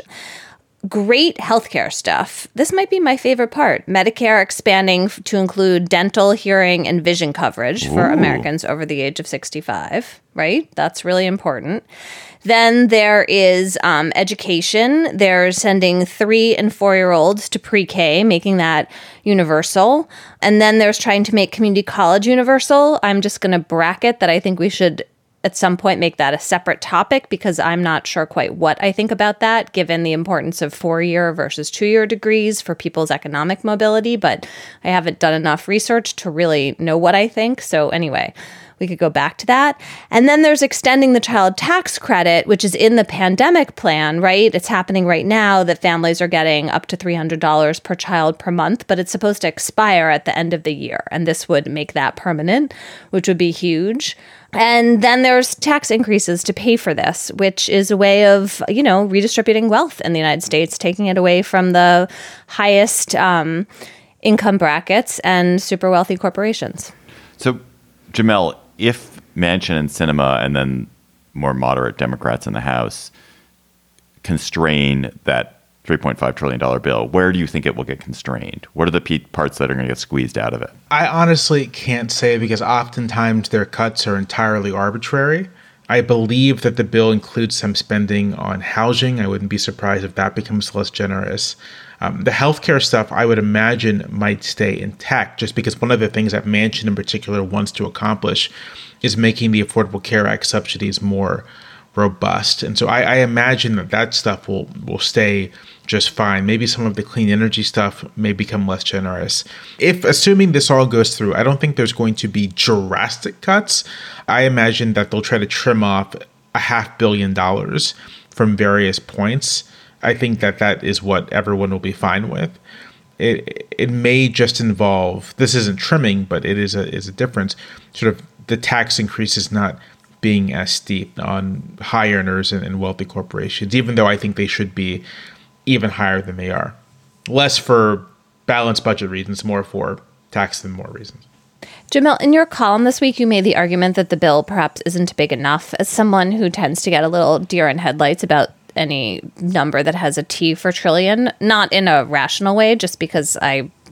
Speaker 2: Great healthcare stuff. This might be my favorite part. Medicare expanding to include dental, hearing, and vision coverage for Americans over the age of 65, right? That's really important. Then there is education. They're sending 3- and 4-year-olds to pre-K, making that universal. And then there's trying to make community college universal. I'm just going to bracket that I think we should at some point make that a separate topic, because I'm not sure quite what I think about that, given the importance of 4-year versus 2-year degrees for people's economic mobility. But I haven't done enough research to really know what I think. So anyway, we could go back to that. And then there's extending the child tax credit, which is in the pandemic plan, right? It's happening right now that families are getting up to $300 per child per month, but it's supposed to expire at the end of the year. And this would make that permanent, which would be huge. And then there's tax increases to pay for this, which is a way of, redistributing wealth in the United States, taking it away from the highest income brackets and super wealthy corporations.
Speaker 1: So, Jamelle, if Manchin and Sinema and then more moderate Democrats in the House constrain that $3.5 trillion bill, where do you think it will get constrained? What are the parts that are going to get squeezed out of it?
Speaker 3: I honestly can't say, because oftentimes their cuts are entirely arbitrary. I believe that the bill includes some spending on housing. I wouldn't be surprised if that becomes less generous. The healthcare stuff, I would imagine, might stay intact, just because one of the things that Manchin in particular wants to accomplish is making the Affordable Care Act subsidies more robust. And so I imagine that stuff will stay just fine. Maybe some of the clean energy stuff may become less generous. Assuming this all goes through, I don't think there's going to be drastic cuts. I imagine that they'll try to trim off $500 million from various points. I think that is what everyone will be fine with. It may just involve, this isn't trimming, but it is a difference. Sort of the tax increase is not being as steep on high earners and wealthy corporations, even though I think they should be even higher than they are. Less for balanced budget reasons, more for tax than more reasons.
Speaker 2: Jamelle, in your column this week, you made the argument that the bill perhaps isn't big enough. As someone who tends to get a little deer in headlights about any number that has a T for trillion, not in a rational way, just because I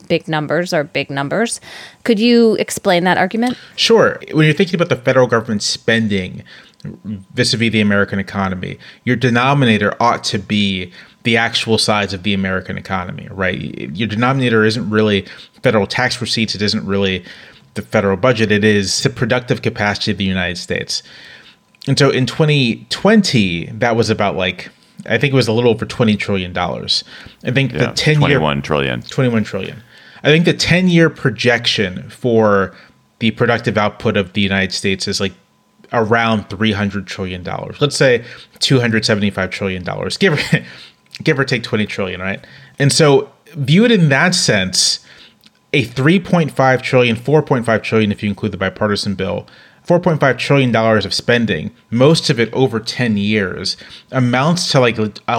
Speaker 2: big numbers are big numbers. Could you explain that argument?
Speaker 3: Sure. When you're thinking about the federal government spending vis-a-vis the American economy, your denominator ought to be the actual size of the American economy, right? Your denominator isn't really federal tax receipts. It isn't really the federal budget. It is the productive capacity of the United States. And so in 2020, that was about I think it was a little over $20 trillion. I think the 10-year...
Speaker 1: 21 trillion.
Speaker 3: 21 trillion. I think the 10-year projection for the productive output of the United States is around $300 trillion. Let's say $275 trillion, give or take 20 trillion, right? And so view it in that sense, a $3.5 trillion, $4.5 trillion if you include the bipartisan bill, $4.5 trillion of spending, most of it over 10 years, amounts to a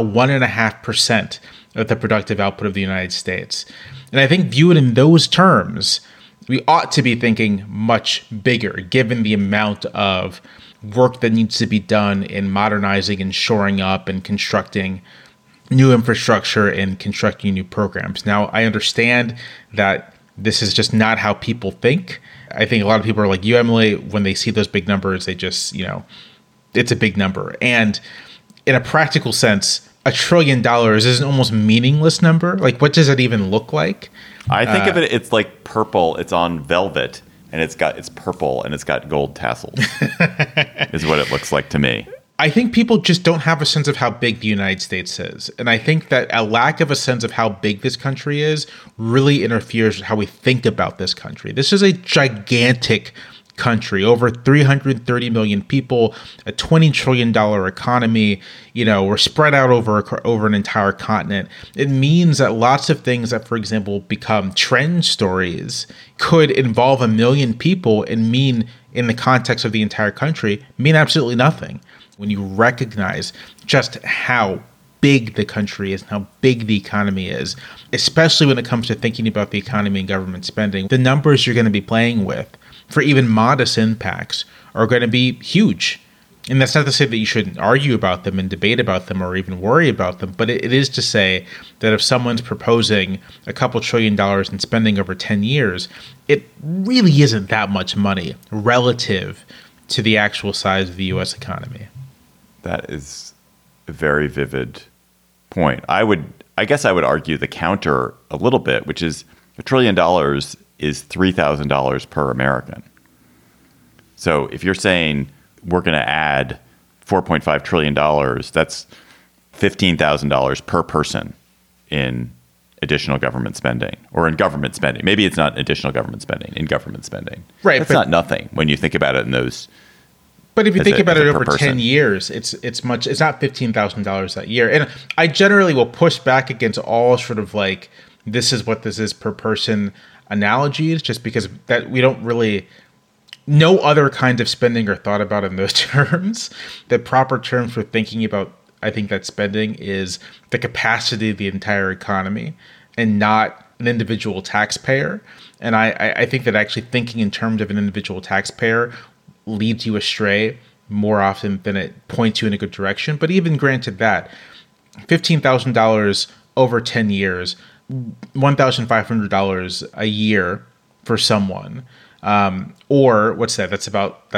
Speaker 3: 1.5% of the productive output of the United States. And I think view it in those terms, we ought to be thinking much bigger, given the amount of work that needs to be done in modernizing and shoring up and constructing new infrastructure and constructing new programs. Now, I understand that this is just not how people think. I think a lot of people are like you, Emily, when they see those big numbers, they just, it's a big number. And in a practical sense, $1 trillion is an almost meaningless number. What does it even look like?
Speaker 1: I think of it, it's like purple. It's on velvet, and it's purple, and it's got gold tassels, is what it looks like to me.
Speaker 3: I think people just don't have a sense of how big the United States is. And I think that a lack of a sense of how big this country is really interferes with how we think about this country. This is a gigantic country, over 330 million people, a $20 trillion economy. We're spread out over an entire continent. It means that lots of things that, for example, become trend stories could involve 1 million people and mean, in the context of the entire country, mean absolutely nothing. When you recognize just how big the country is and how big the economy is, especially when it comes to thinking about the economy and government spending, the numbers you're going to be playing with for even modest impacts are going to be huge. And that's not to say that you shouldn't argue about them and debate about them or even worry about them, but it is to say that if someone's proposing a couple $1 trillion in spending over 10 years, it really isn't that much money relative to the actual size of the U.S. economy.
Speaker 1: That is a very vivid point. I guess I would argue the counter a little bit, which is $1 trillion is $3,000 per American. So if you're saying we're going to add $4.5 trillion, that's $15,000 per person in additional government spending, or in government spending. Maybe it's not additional government spending, in government spending.
Speaker 3: Right.
Speaker 1: That's not nothing when you think about it in those.
Speaker 3: But if you think about it over 10 years, it's not $15,000 that year. And I generally will push back against all sort of this is what this is per person analogies, just because that we don't really, no other kind of spending are thought about in those terms. The proper term for thinking about, I think, that spending is the capacity of the entire economy and not an individual taxpayer. And I think that actually thinking in terms of an individual taxpayer leads you astray more often than it points you in a good direction. But even granted that, $15,000 over 10 years, $1,500 a year for someone, or what's that? That's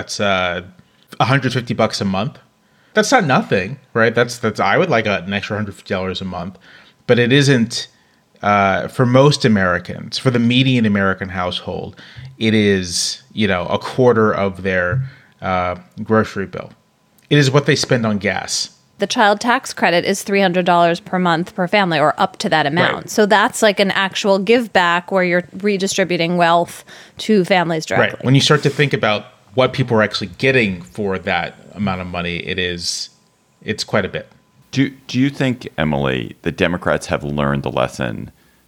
Speaker 3: $150 a month. That's not nothing, right? That's I would like an extra $150 a month, but it isn't for most Americans. For the median American household, it is a quarter of their grocery bill. It is what they spend on gas.
Speaker 2: The child tax credit is $300 per month per family, or up to that amount. Right. So that's an actual give back where you're redistributing wealth to families directly.
Speaker 3: Right. When you start to think about what people are actually getting for that amount of money, it's quite a bit.
Speaker 1: Do you think, Emily, the Democrats have learned the lesson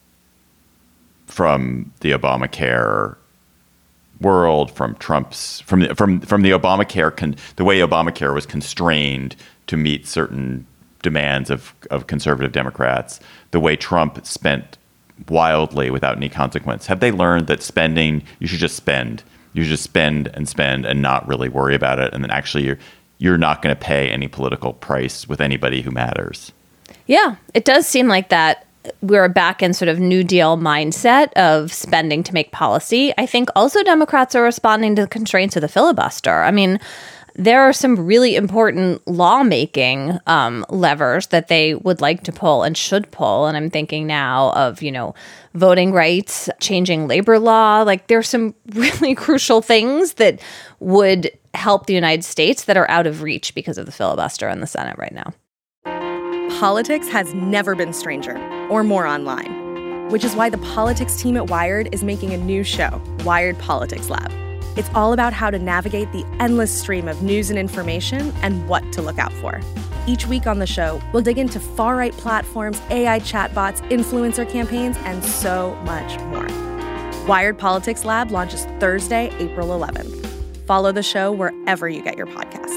Speaker 1: from the Obamacare world, from Trump's, from the Obamacare, the way Obamacare was constrained to meet certain demands of conservative Democrats, the way Trump spent wildly without any consequence? Have they learned that spending, you should just spend? You should just spend and not really worry about it, and then actually you're not going to pay any political price with anybody who matters?
Speaker 2: Yeah, it does seem like that. we're back in sort of New Deal mindset of spending to make policy. I think also Democrats are responding to the constraints of the filibuster. I mean, there are some really important lawmaking levers that they would like to pull and should pull. And I'm thinking now of, voting rights, changing labor law. Like there's some really crucial things that would help the United States that are out of reach because of the filibuster in the Senate right now.
Speaker 7: Politics has never been stranger or more online, which is why the politics team at Wired is making a new show, Wired Politics Lab. It's all about how to navigate the endless stream of news and information and what to look out for. Each week on the show, we'll dig into far-right platforms, AI chatbots, influencer campaigns, and so much more. Wired Politics Lab launches Thursday, April 11th. Follow the show wherever you get your podcasts.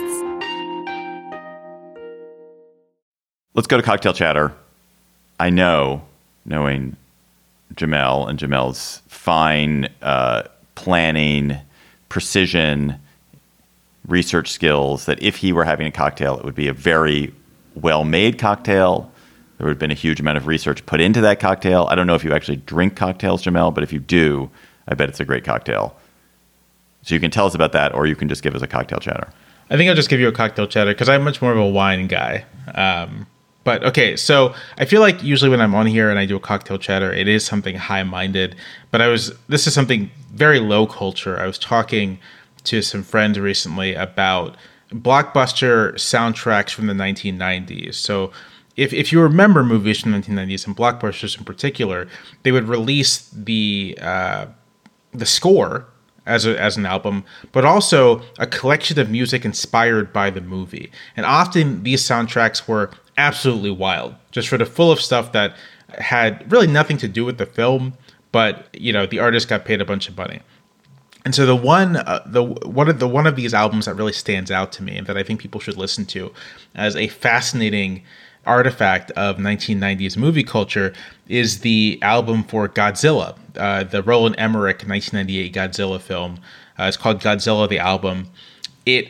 Speaker 1: Let's go to cocktail chatter. I know, knowing Jamelle and Jamelle's fine planning, precision, research skills, that if he were having a cocktail, it would be a very well-made cocktail. There would have been a huge amount of research put into that cocktail. I don't know if you actually drink cocktails, Jamelle, but if you do, I bet it's a great cocktail. So you can tell us about that, or you can just give us a cocktail chatter.
Speaker 3: I think I'll just give you a cocktail chatter because I'm much more of a wine guy. But okay, so I feel like usually when I'm on here and I do a cocktail chatter, it is something high-minded. But this is something very low culture. I was talking to some friends recently about blockbuster soundtracks from the 1990s. So if you remember movies from the 1990s and blockbusters in particular, they would release the score as an album, but also a collection of music inspired by the movie. And often these soundtracks were absolutely wild, just sort of full of stuff that had really nothing to do with the film, but the artist got paid a bunch of money. And so one of these albums that really stands out to me and that I think people should listen to as a fascinating artifact of 1990s movie culture is the album for Godzilla, the Roland Emmerich 1998 Godzilla film. It's called Godzilla the Album. It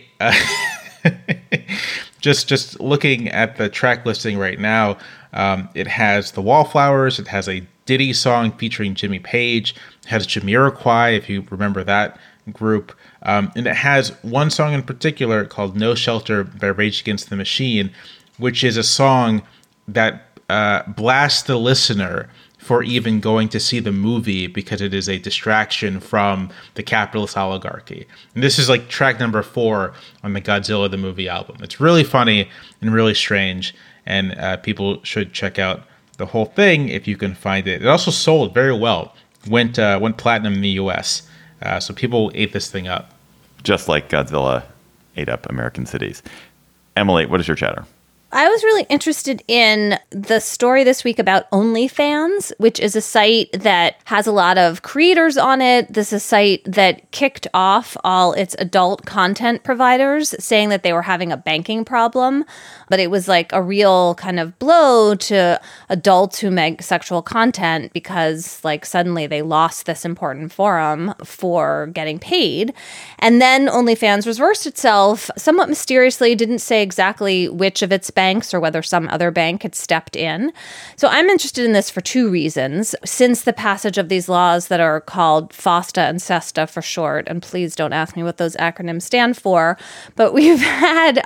Speaker 3: just looking at the track listing right now, it has The Wallflowers, it has a Diddy song featuring Jimmy Page, it has Jamiroquai, if you remember that group, and it has one song in particular called No Shelter by Rage Against the Machine, which is a song that blasts the listener for even going to see the movie because it is a distraction from the capitalist oligarchy. And this is like track number 4 on the Godzilla the Movie album. It's really funny and really strange, and people should check out the whole thing if you can find it. It also sold very well, went platinum in the US, so people ate this thing up.
Speaker 1: Just like Godzilla ate up American cities. Emily, what is your chatter?
Speaker 2: I was really interested in the story this week about OnlyFans, which is a site that has a lot of creators on it. This is a site that kicked off all its adult content providers, saying that they were having a banking problem. But it was like a real kind of blow to adults who make sexual content because like suddenly they lost this important forum for getting paid. And then OnlyFans reversed itself somewhat mysteriously, didn't say exactly which of its banks or whether some other bank had stepped in. So I'm interested in this for 2 reasons. Since the passage of these laws that are called FOSTA and SESTA for short, and please don't ask me what those acronyms stand for, but we've had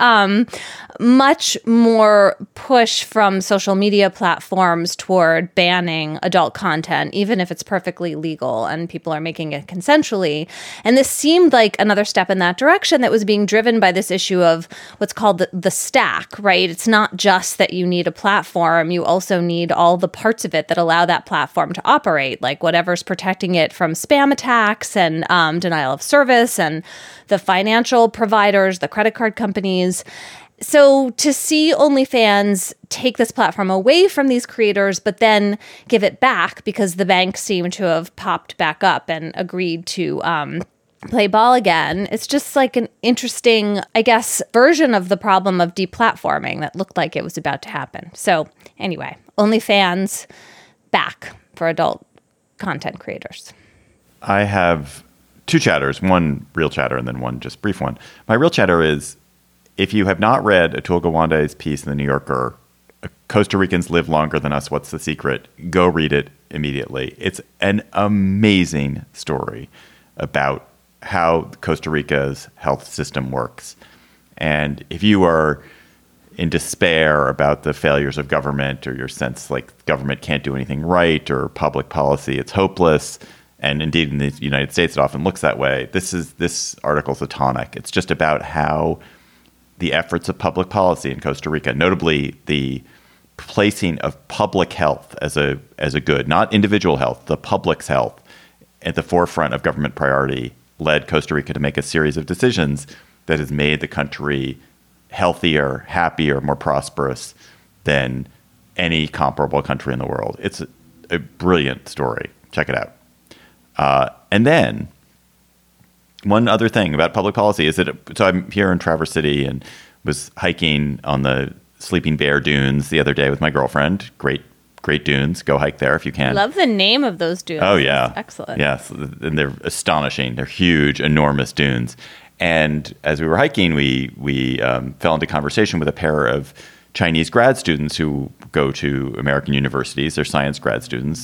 Speaker 2: much more push from social media platforms toward banning adult content, even if it's perfectly legal and people are making it consensually. And this seemed like another step in that direction that was being driven by this issue of what's called the stack, right? It's not just that you need a platform, you also need all the parts of it that allow that platform to operate, like whatever's protecting it from spam attacks and denial of service and the financial providers, the credit card companies. So to see OnlyFans take this platform away from these creators, but then give it back because the banks seem to have popped back up and agreed to play ball again, it's just like an interesting, I guess, version of the problem of deplatforming that looked like it was about to happen. So anyway, OnlyFans back for adult content creators.
Speaker 1: I have 2 chatters, one real chatter and then one just brief one. My real chatter is, if you have not read Atul Gawande's piece in The New Yorker a Costa Ricans live longer than us. What's the secret? Go read it immediately. It's an amazing story about how Costa Rica's health system works. And if you are in despair about the failures of government, or your sense like government can't do anything right, or public policy, it's hopeless, and indeed in the United States it often looks that way, this article's a tonic. It's just about how the efforts of public policy in Costa Rica, notably the placing of public health as a good, not individual health, the public's health at the forefront of government priority, led Costa Rica to make a series of decisions that has made the country healthier, happier, more prosperous than any comparable country in the world. It's a brilliant story. Check it out. And then one other thing about public policy is that, so I'm here in Traverse City and was hiking on the Sleeping Bear Dunes the other day with my girlfriend. Great dunes. Go hike there if you can.
Speaker 2: Love the name of those dunes.
Speaker 1: Oh, yeah.
Speaker 2: Excellent.
Speaker 1: Yes. And they're astonishing. They're huge, enormous dunes. And as we were hiking, we fell into conversation with a pair of Chinese grad students who go to American universities. They're science grad students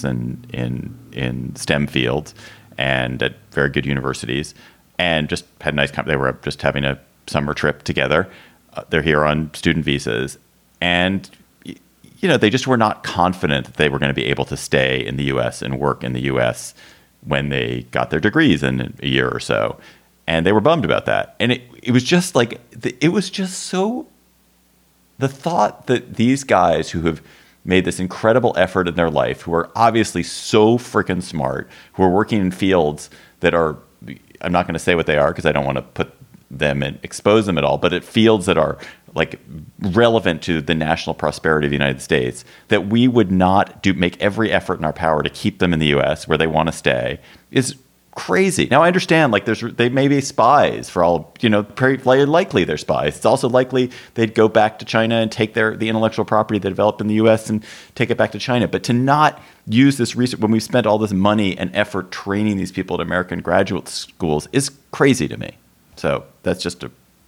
Speaker 1: in STEM fields and at very good universities, and just had a nice they were just having a summer trip together. They're here on student visas, and they just were not confident that they were going to be able to stay in the U.S. and work in the U.S. when they got their degrees in a year or so. And they were bummed about that. And it was just like, it was just so, the thought that these guys who have made this incredible effort in their life, who are obviously so freaking smart, who are working in fields that are, I'm not going to say what they are because I don't want to put them and expose them at all, but at fields that are like relevant to the national prosperity of the United States, that we would not make every effort in our power to keep them in the U.S. where they want to stay is crazy. Now I understand, like they may be spies for all, very likely they're spies. It's also likely they'd go back to China and take the intellectual property they developed in the U.S. and take it back to China. But to not use this research when we've spent all this money and effort training these people at American graduate schools is crazy to me. So that's just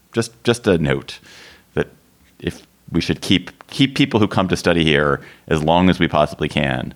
Speaker 1: a note that if we should keep people who come to study here as long as we possibly can,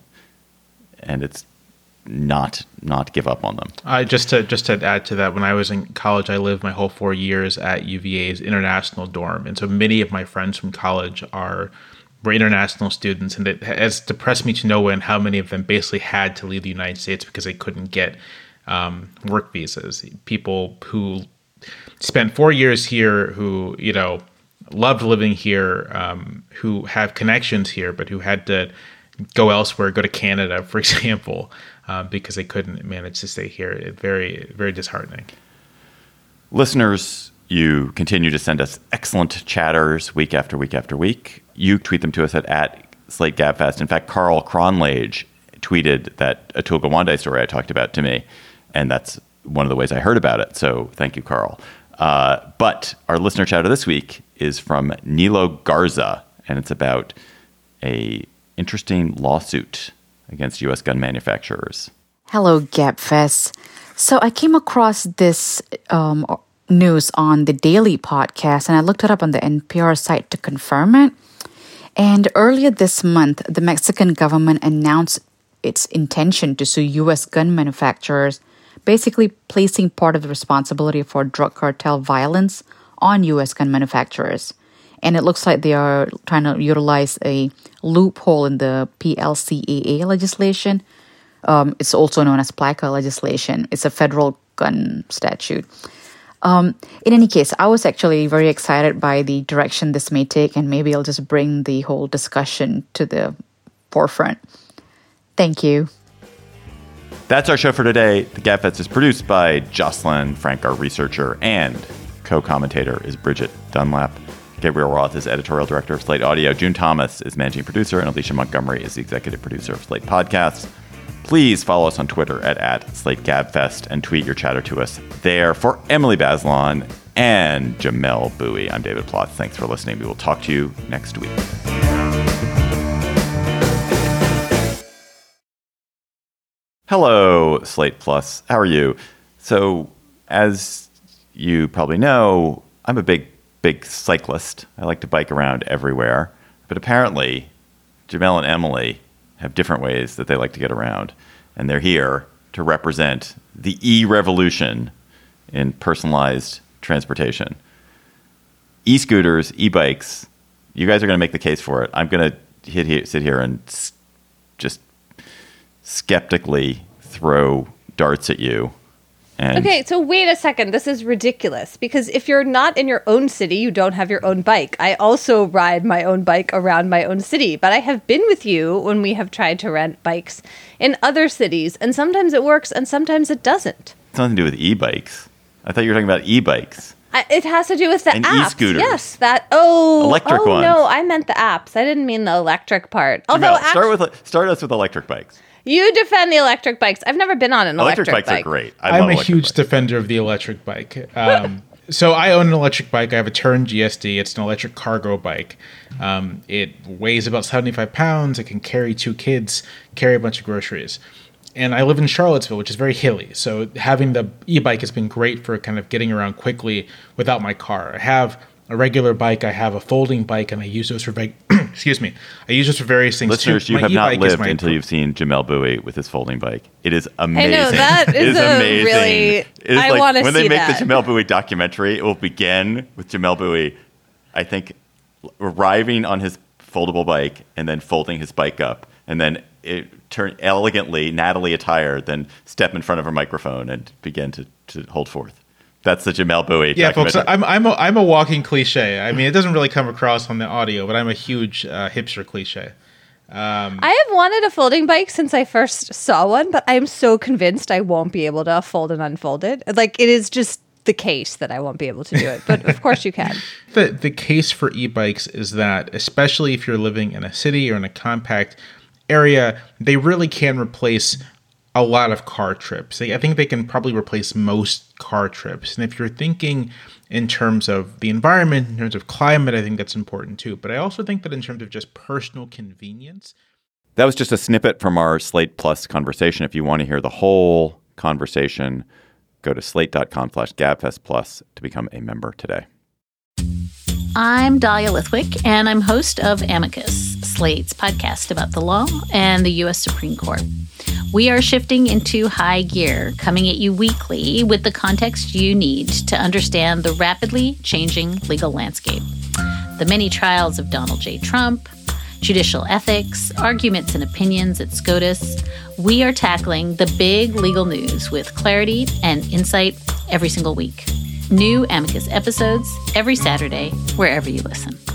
Speaker 1: and it's not give up on them.
Speaker 3: Just to add to that, when I was in college, I lived my whole 4 years at UVA's international dorm, and so many of my friends from college were international students, and it has depressed me to no end how many of them basically had to leave the United States because they couldn't get work visas. People who spent 4 years here, who loved living here, who have connections here, but who had to go elsewhere, go to Canada, for example, because they couldn't manage to stay here. Very, very disheartening.
Speaker 1: Listeners, you continue to send us excellent chatters week after week after week. You tweet them to us at @SlateGabFest. In fact, Carl Cronlage tweeted that Atul Gawande story I talked about to me, and that's one of the ways I heard about it. So thank you, Carl. But our listener chatter this week is from Nilo Garza, and it's about a interesting lawsuit against U.S. gun manufacturers.
Speaker 8: Hello, GabFest. So I came across this news on the Daily podcast, and I looked it up on the NPR site to confirm it. And earlier this month, the Mexican government announced its intention to sue U.S. gun manufacturers, basically placing part of the responsibility for drug cartel violence on U.S. gun manufacturers. And it looks like they are trying to utilize a loophole in the PLCAA legislation. It's also known as PLACA legislation. It's a federal gun statute. In any case, I was actually very excited by the direction this may take, and maybe I'll just bring the whole discussion to the forefront. Thank you.
Speaker 1: That's our show for today. The Gabfest is produced by Jocelyn Frank, our researcher, and co-commentator is Bridget Dunlap. Gabriel Roth is editorial director of Slate Audio. June Thomas is managing producer, and Alicia Montgomery is the executive producer of Slate Podcasts. Please follow us on Twitter at SlateGabFest and tweet your chatter to us there. For Emily Bazelon and Jamel Bowie, I'm David Plotz. Thanks for listening. We will talk to you next week. Hello, Slate Plus. How are you? So, as you probably know, I'm a big cyclist. I like to bike around everywhere. But apparently, Jamel and Emily have different ways that they like to get around. And they're here to represent the e-revolution in personalized transportation. E-scooters, e-bikes, you guys are going to make the case for it. I'm going to sit here and just skeptically throw darts at you. And
Speaker 2: Okay, so wait a second. This is ridiculous because if you're not in your own city, you don't have your own bike. I also ride my own bike around my own city, but I have been with you when we have tried to rent bikes in other cities, and sometimes it works and sometimes it doesn't.
Speaker 1: It's nothing to do with e-bikes. I thought you were talking about e-bikes.
Speaker 2: It has to do with the
Speaker 1: And
Speaker 2: apps.
Speaker 1: e-scooters.
Speaker 2: Yes,
Speaker 1: Electric ones.
Speaker 2: No, I meant the apps. I didn't mean the electric part. Although
Speaker 1: Jamel, start us with electric bikes.
Speaker 2: you defend the electric bikes. I've never been on an electric
Speaker 1: Electric bikes
Speaker 2: bike.
Speaker 1: are great.
Speaker 3: I'm
Speaker 1: love
Speaker 3: a
Speaker 1: electric
Speaker 3: huge
Speaker 1: bikes.
Speaker 3: defender of the electric bike. So I own an electric bike. I have a Turn GSD. It's an electric cargo bike. It weighs about 75 pounds. It can carry 2 kids, carry a bunch of groceries. And I live in Charlottesville, which is very hilly. So having the e-bike has been great for kind of getting around quickly without my car. I have a regular bike. I have a folding bike, and I use those for excuse me. I use those for various things.
Speaker 1: Listeners,
Speaker 3: too.
Speaker 1: you
Speaker 3: My
Speaker 1: have not
Speaker 3: e-bike is
Speaker 1: lived
Speaker 3: my-
Speaker 1: until you've seen Jamel Bowie with his folding bike. It is amazing.
Speaker 2: I know, that
Speaker 1: It
Speaker 2: is a
Speaker 1: amazing.
Speaker 2: really-
Speaker 1: It is
Speaker 2: I
Speaker 1: like
Speaker 2: wanna
Speaker 1: when they
Speaker 2: see
Speaker 1: make
Speaker 2: that.
Speaker 1: the Jamel Bowie documentary, it will begin with Jamel Bowie, I think, arriving on his foldable bike and then folding his bike up, and then it turn elegantly, Natalie attired, then step in front of a microphone and begin to hold forth. That's the Jamel Bowie
Speaker 3: Yeah, folks,
Speaker 1: documentary.
Speaker 3: I'm a walking cliche. I mean, it doesn't really come across on the audio, but I'm a huge hipster cliche.
Speaker 2: I have wanted a folding bike since I first saw one, but I'm so convinced I won't be able to fold and unfold it. Like, it is just the case that I won't be able to do it. But of course you can.
Speaker 3: The case for e-bikes is that, especially if you're living in a city or in a compact area, they really can replace a lot of car trips. I think they can probably replace most car trips. And if you're thinking in terms of the environment, in terms of climate, I think that's important too. But I also think that in terms of just personal convenience.
Speaker 1: That was just a snippet from our Slate Plus conversation. If you want to hear the whole conversation, go to slate.com/gabfest plus to become a member today.
Speaker 9: I'm Dahlia Lithwick, and I'm host of Amicus, Slate's podcast about the law and the U.S. Supreme Court. We are shifting into high gear, coming at you weekly with the context you need to understand the rapidly changing legal landscape. The many trials of Donald J. Trump, judicial ethics, arguments and opinions at SCOTUS. We are tackling the big legal news with clarity and insight every single week. New Amicus episodes every Saturday, wherever you listen.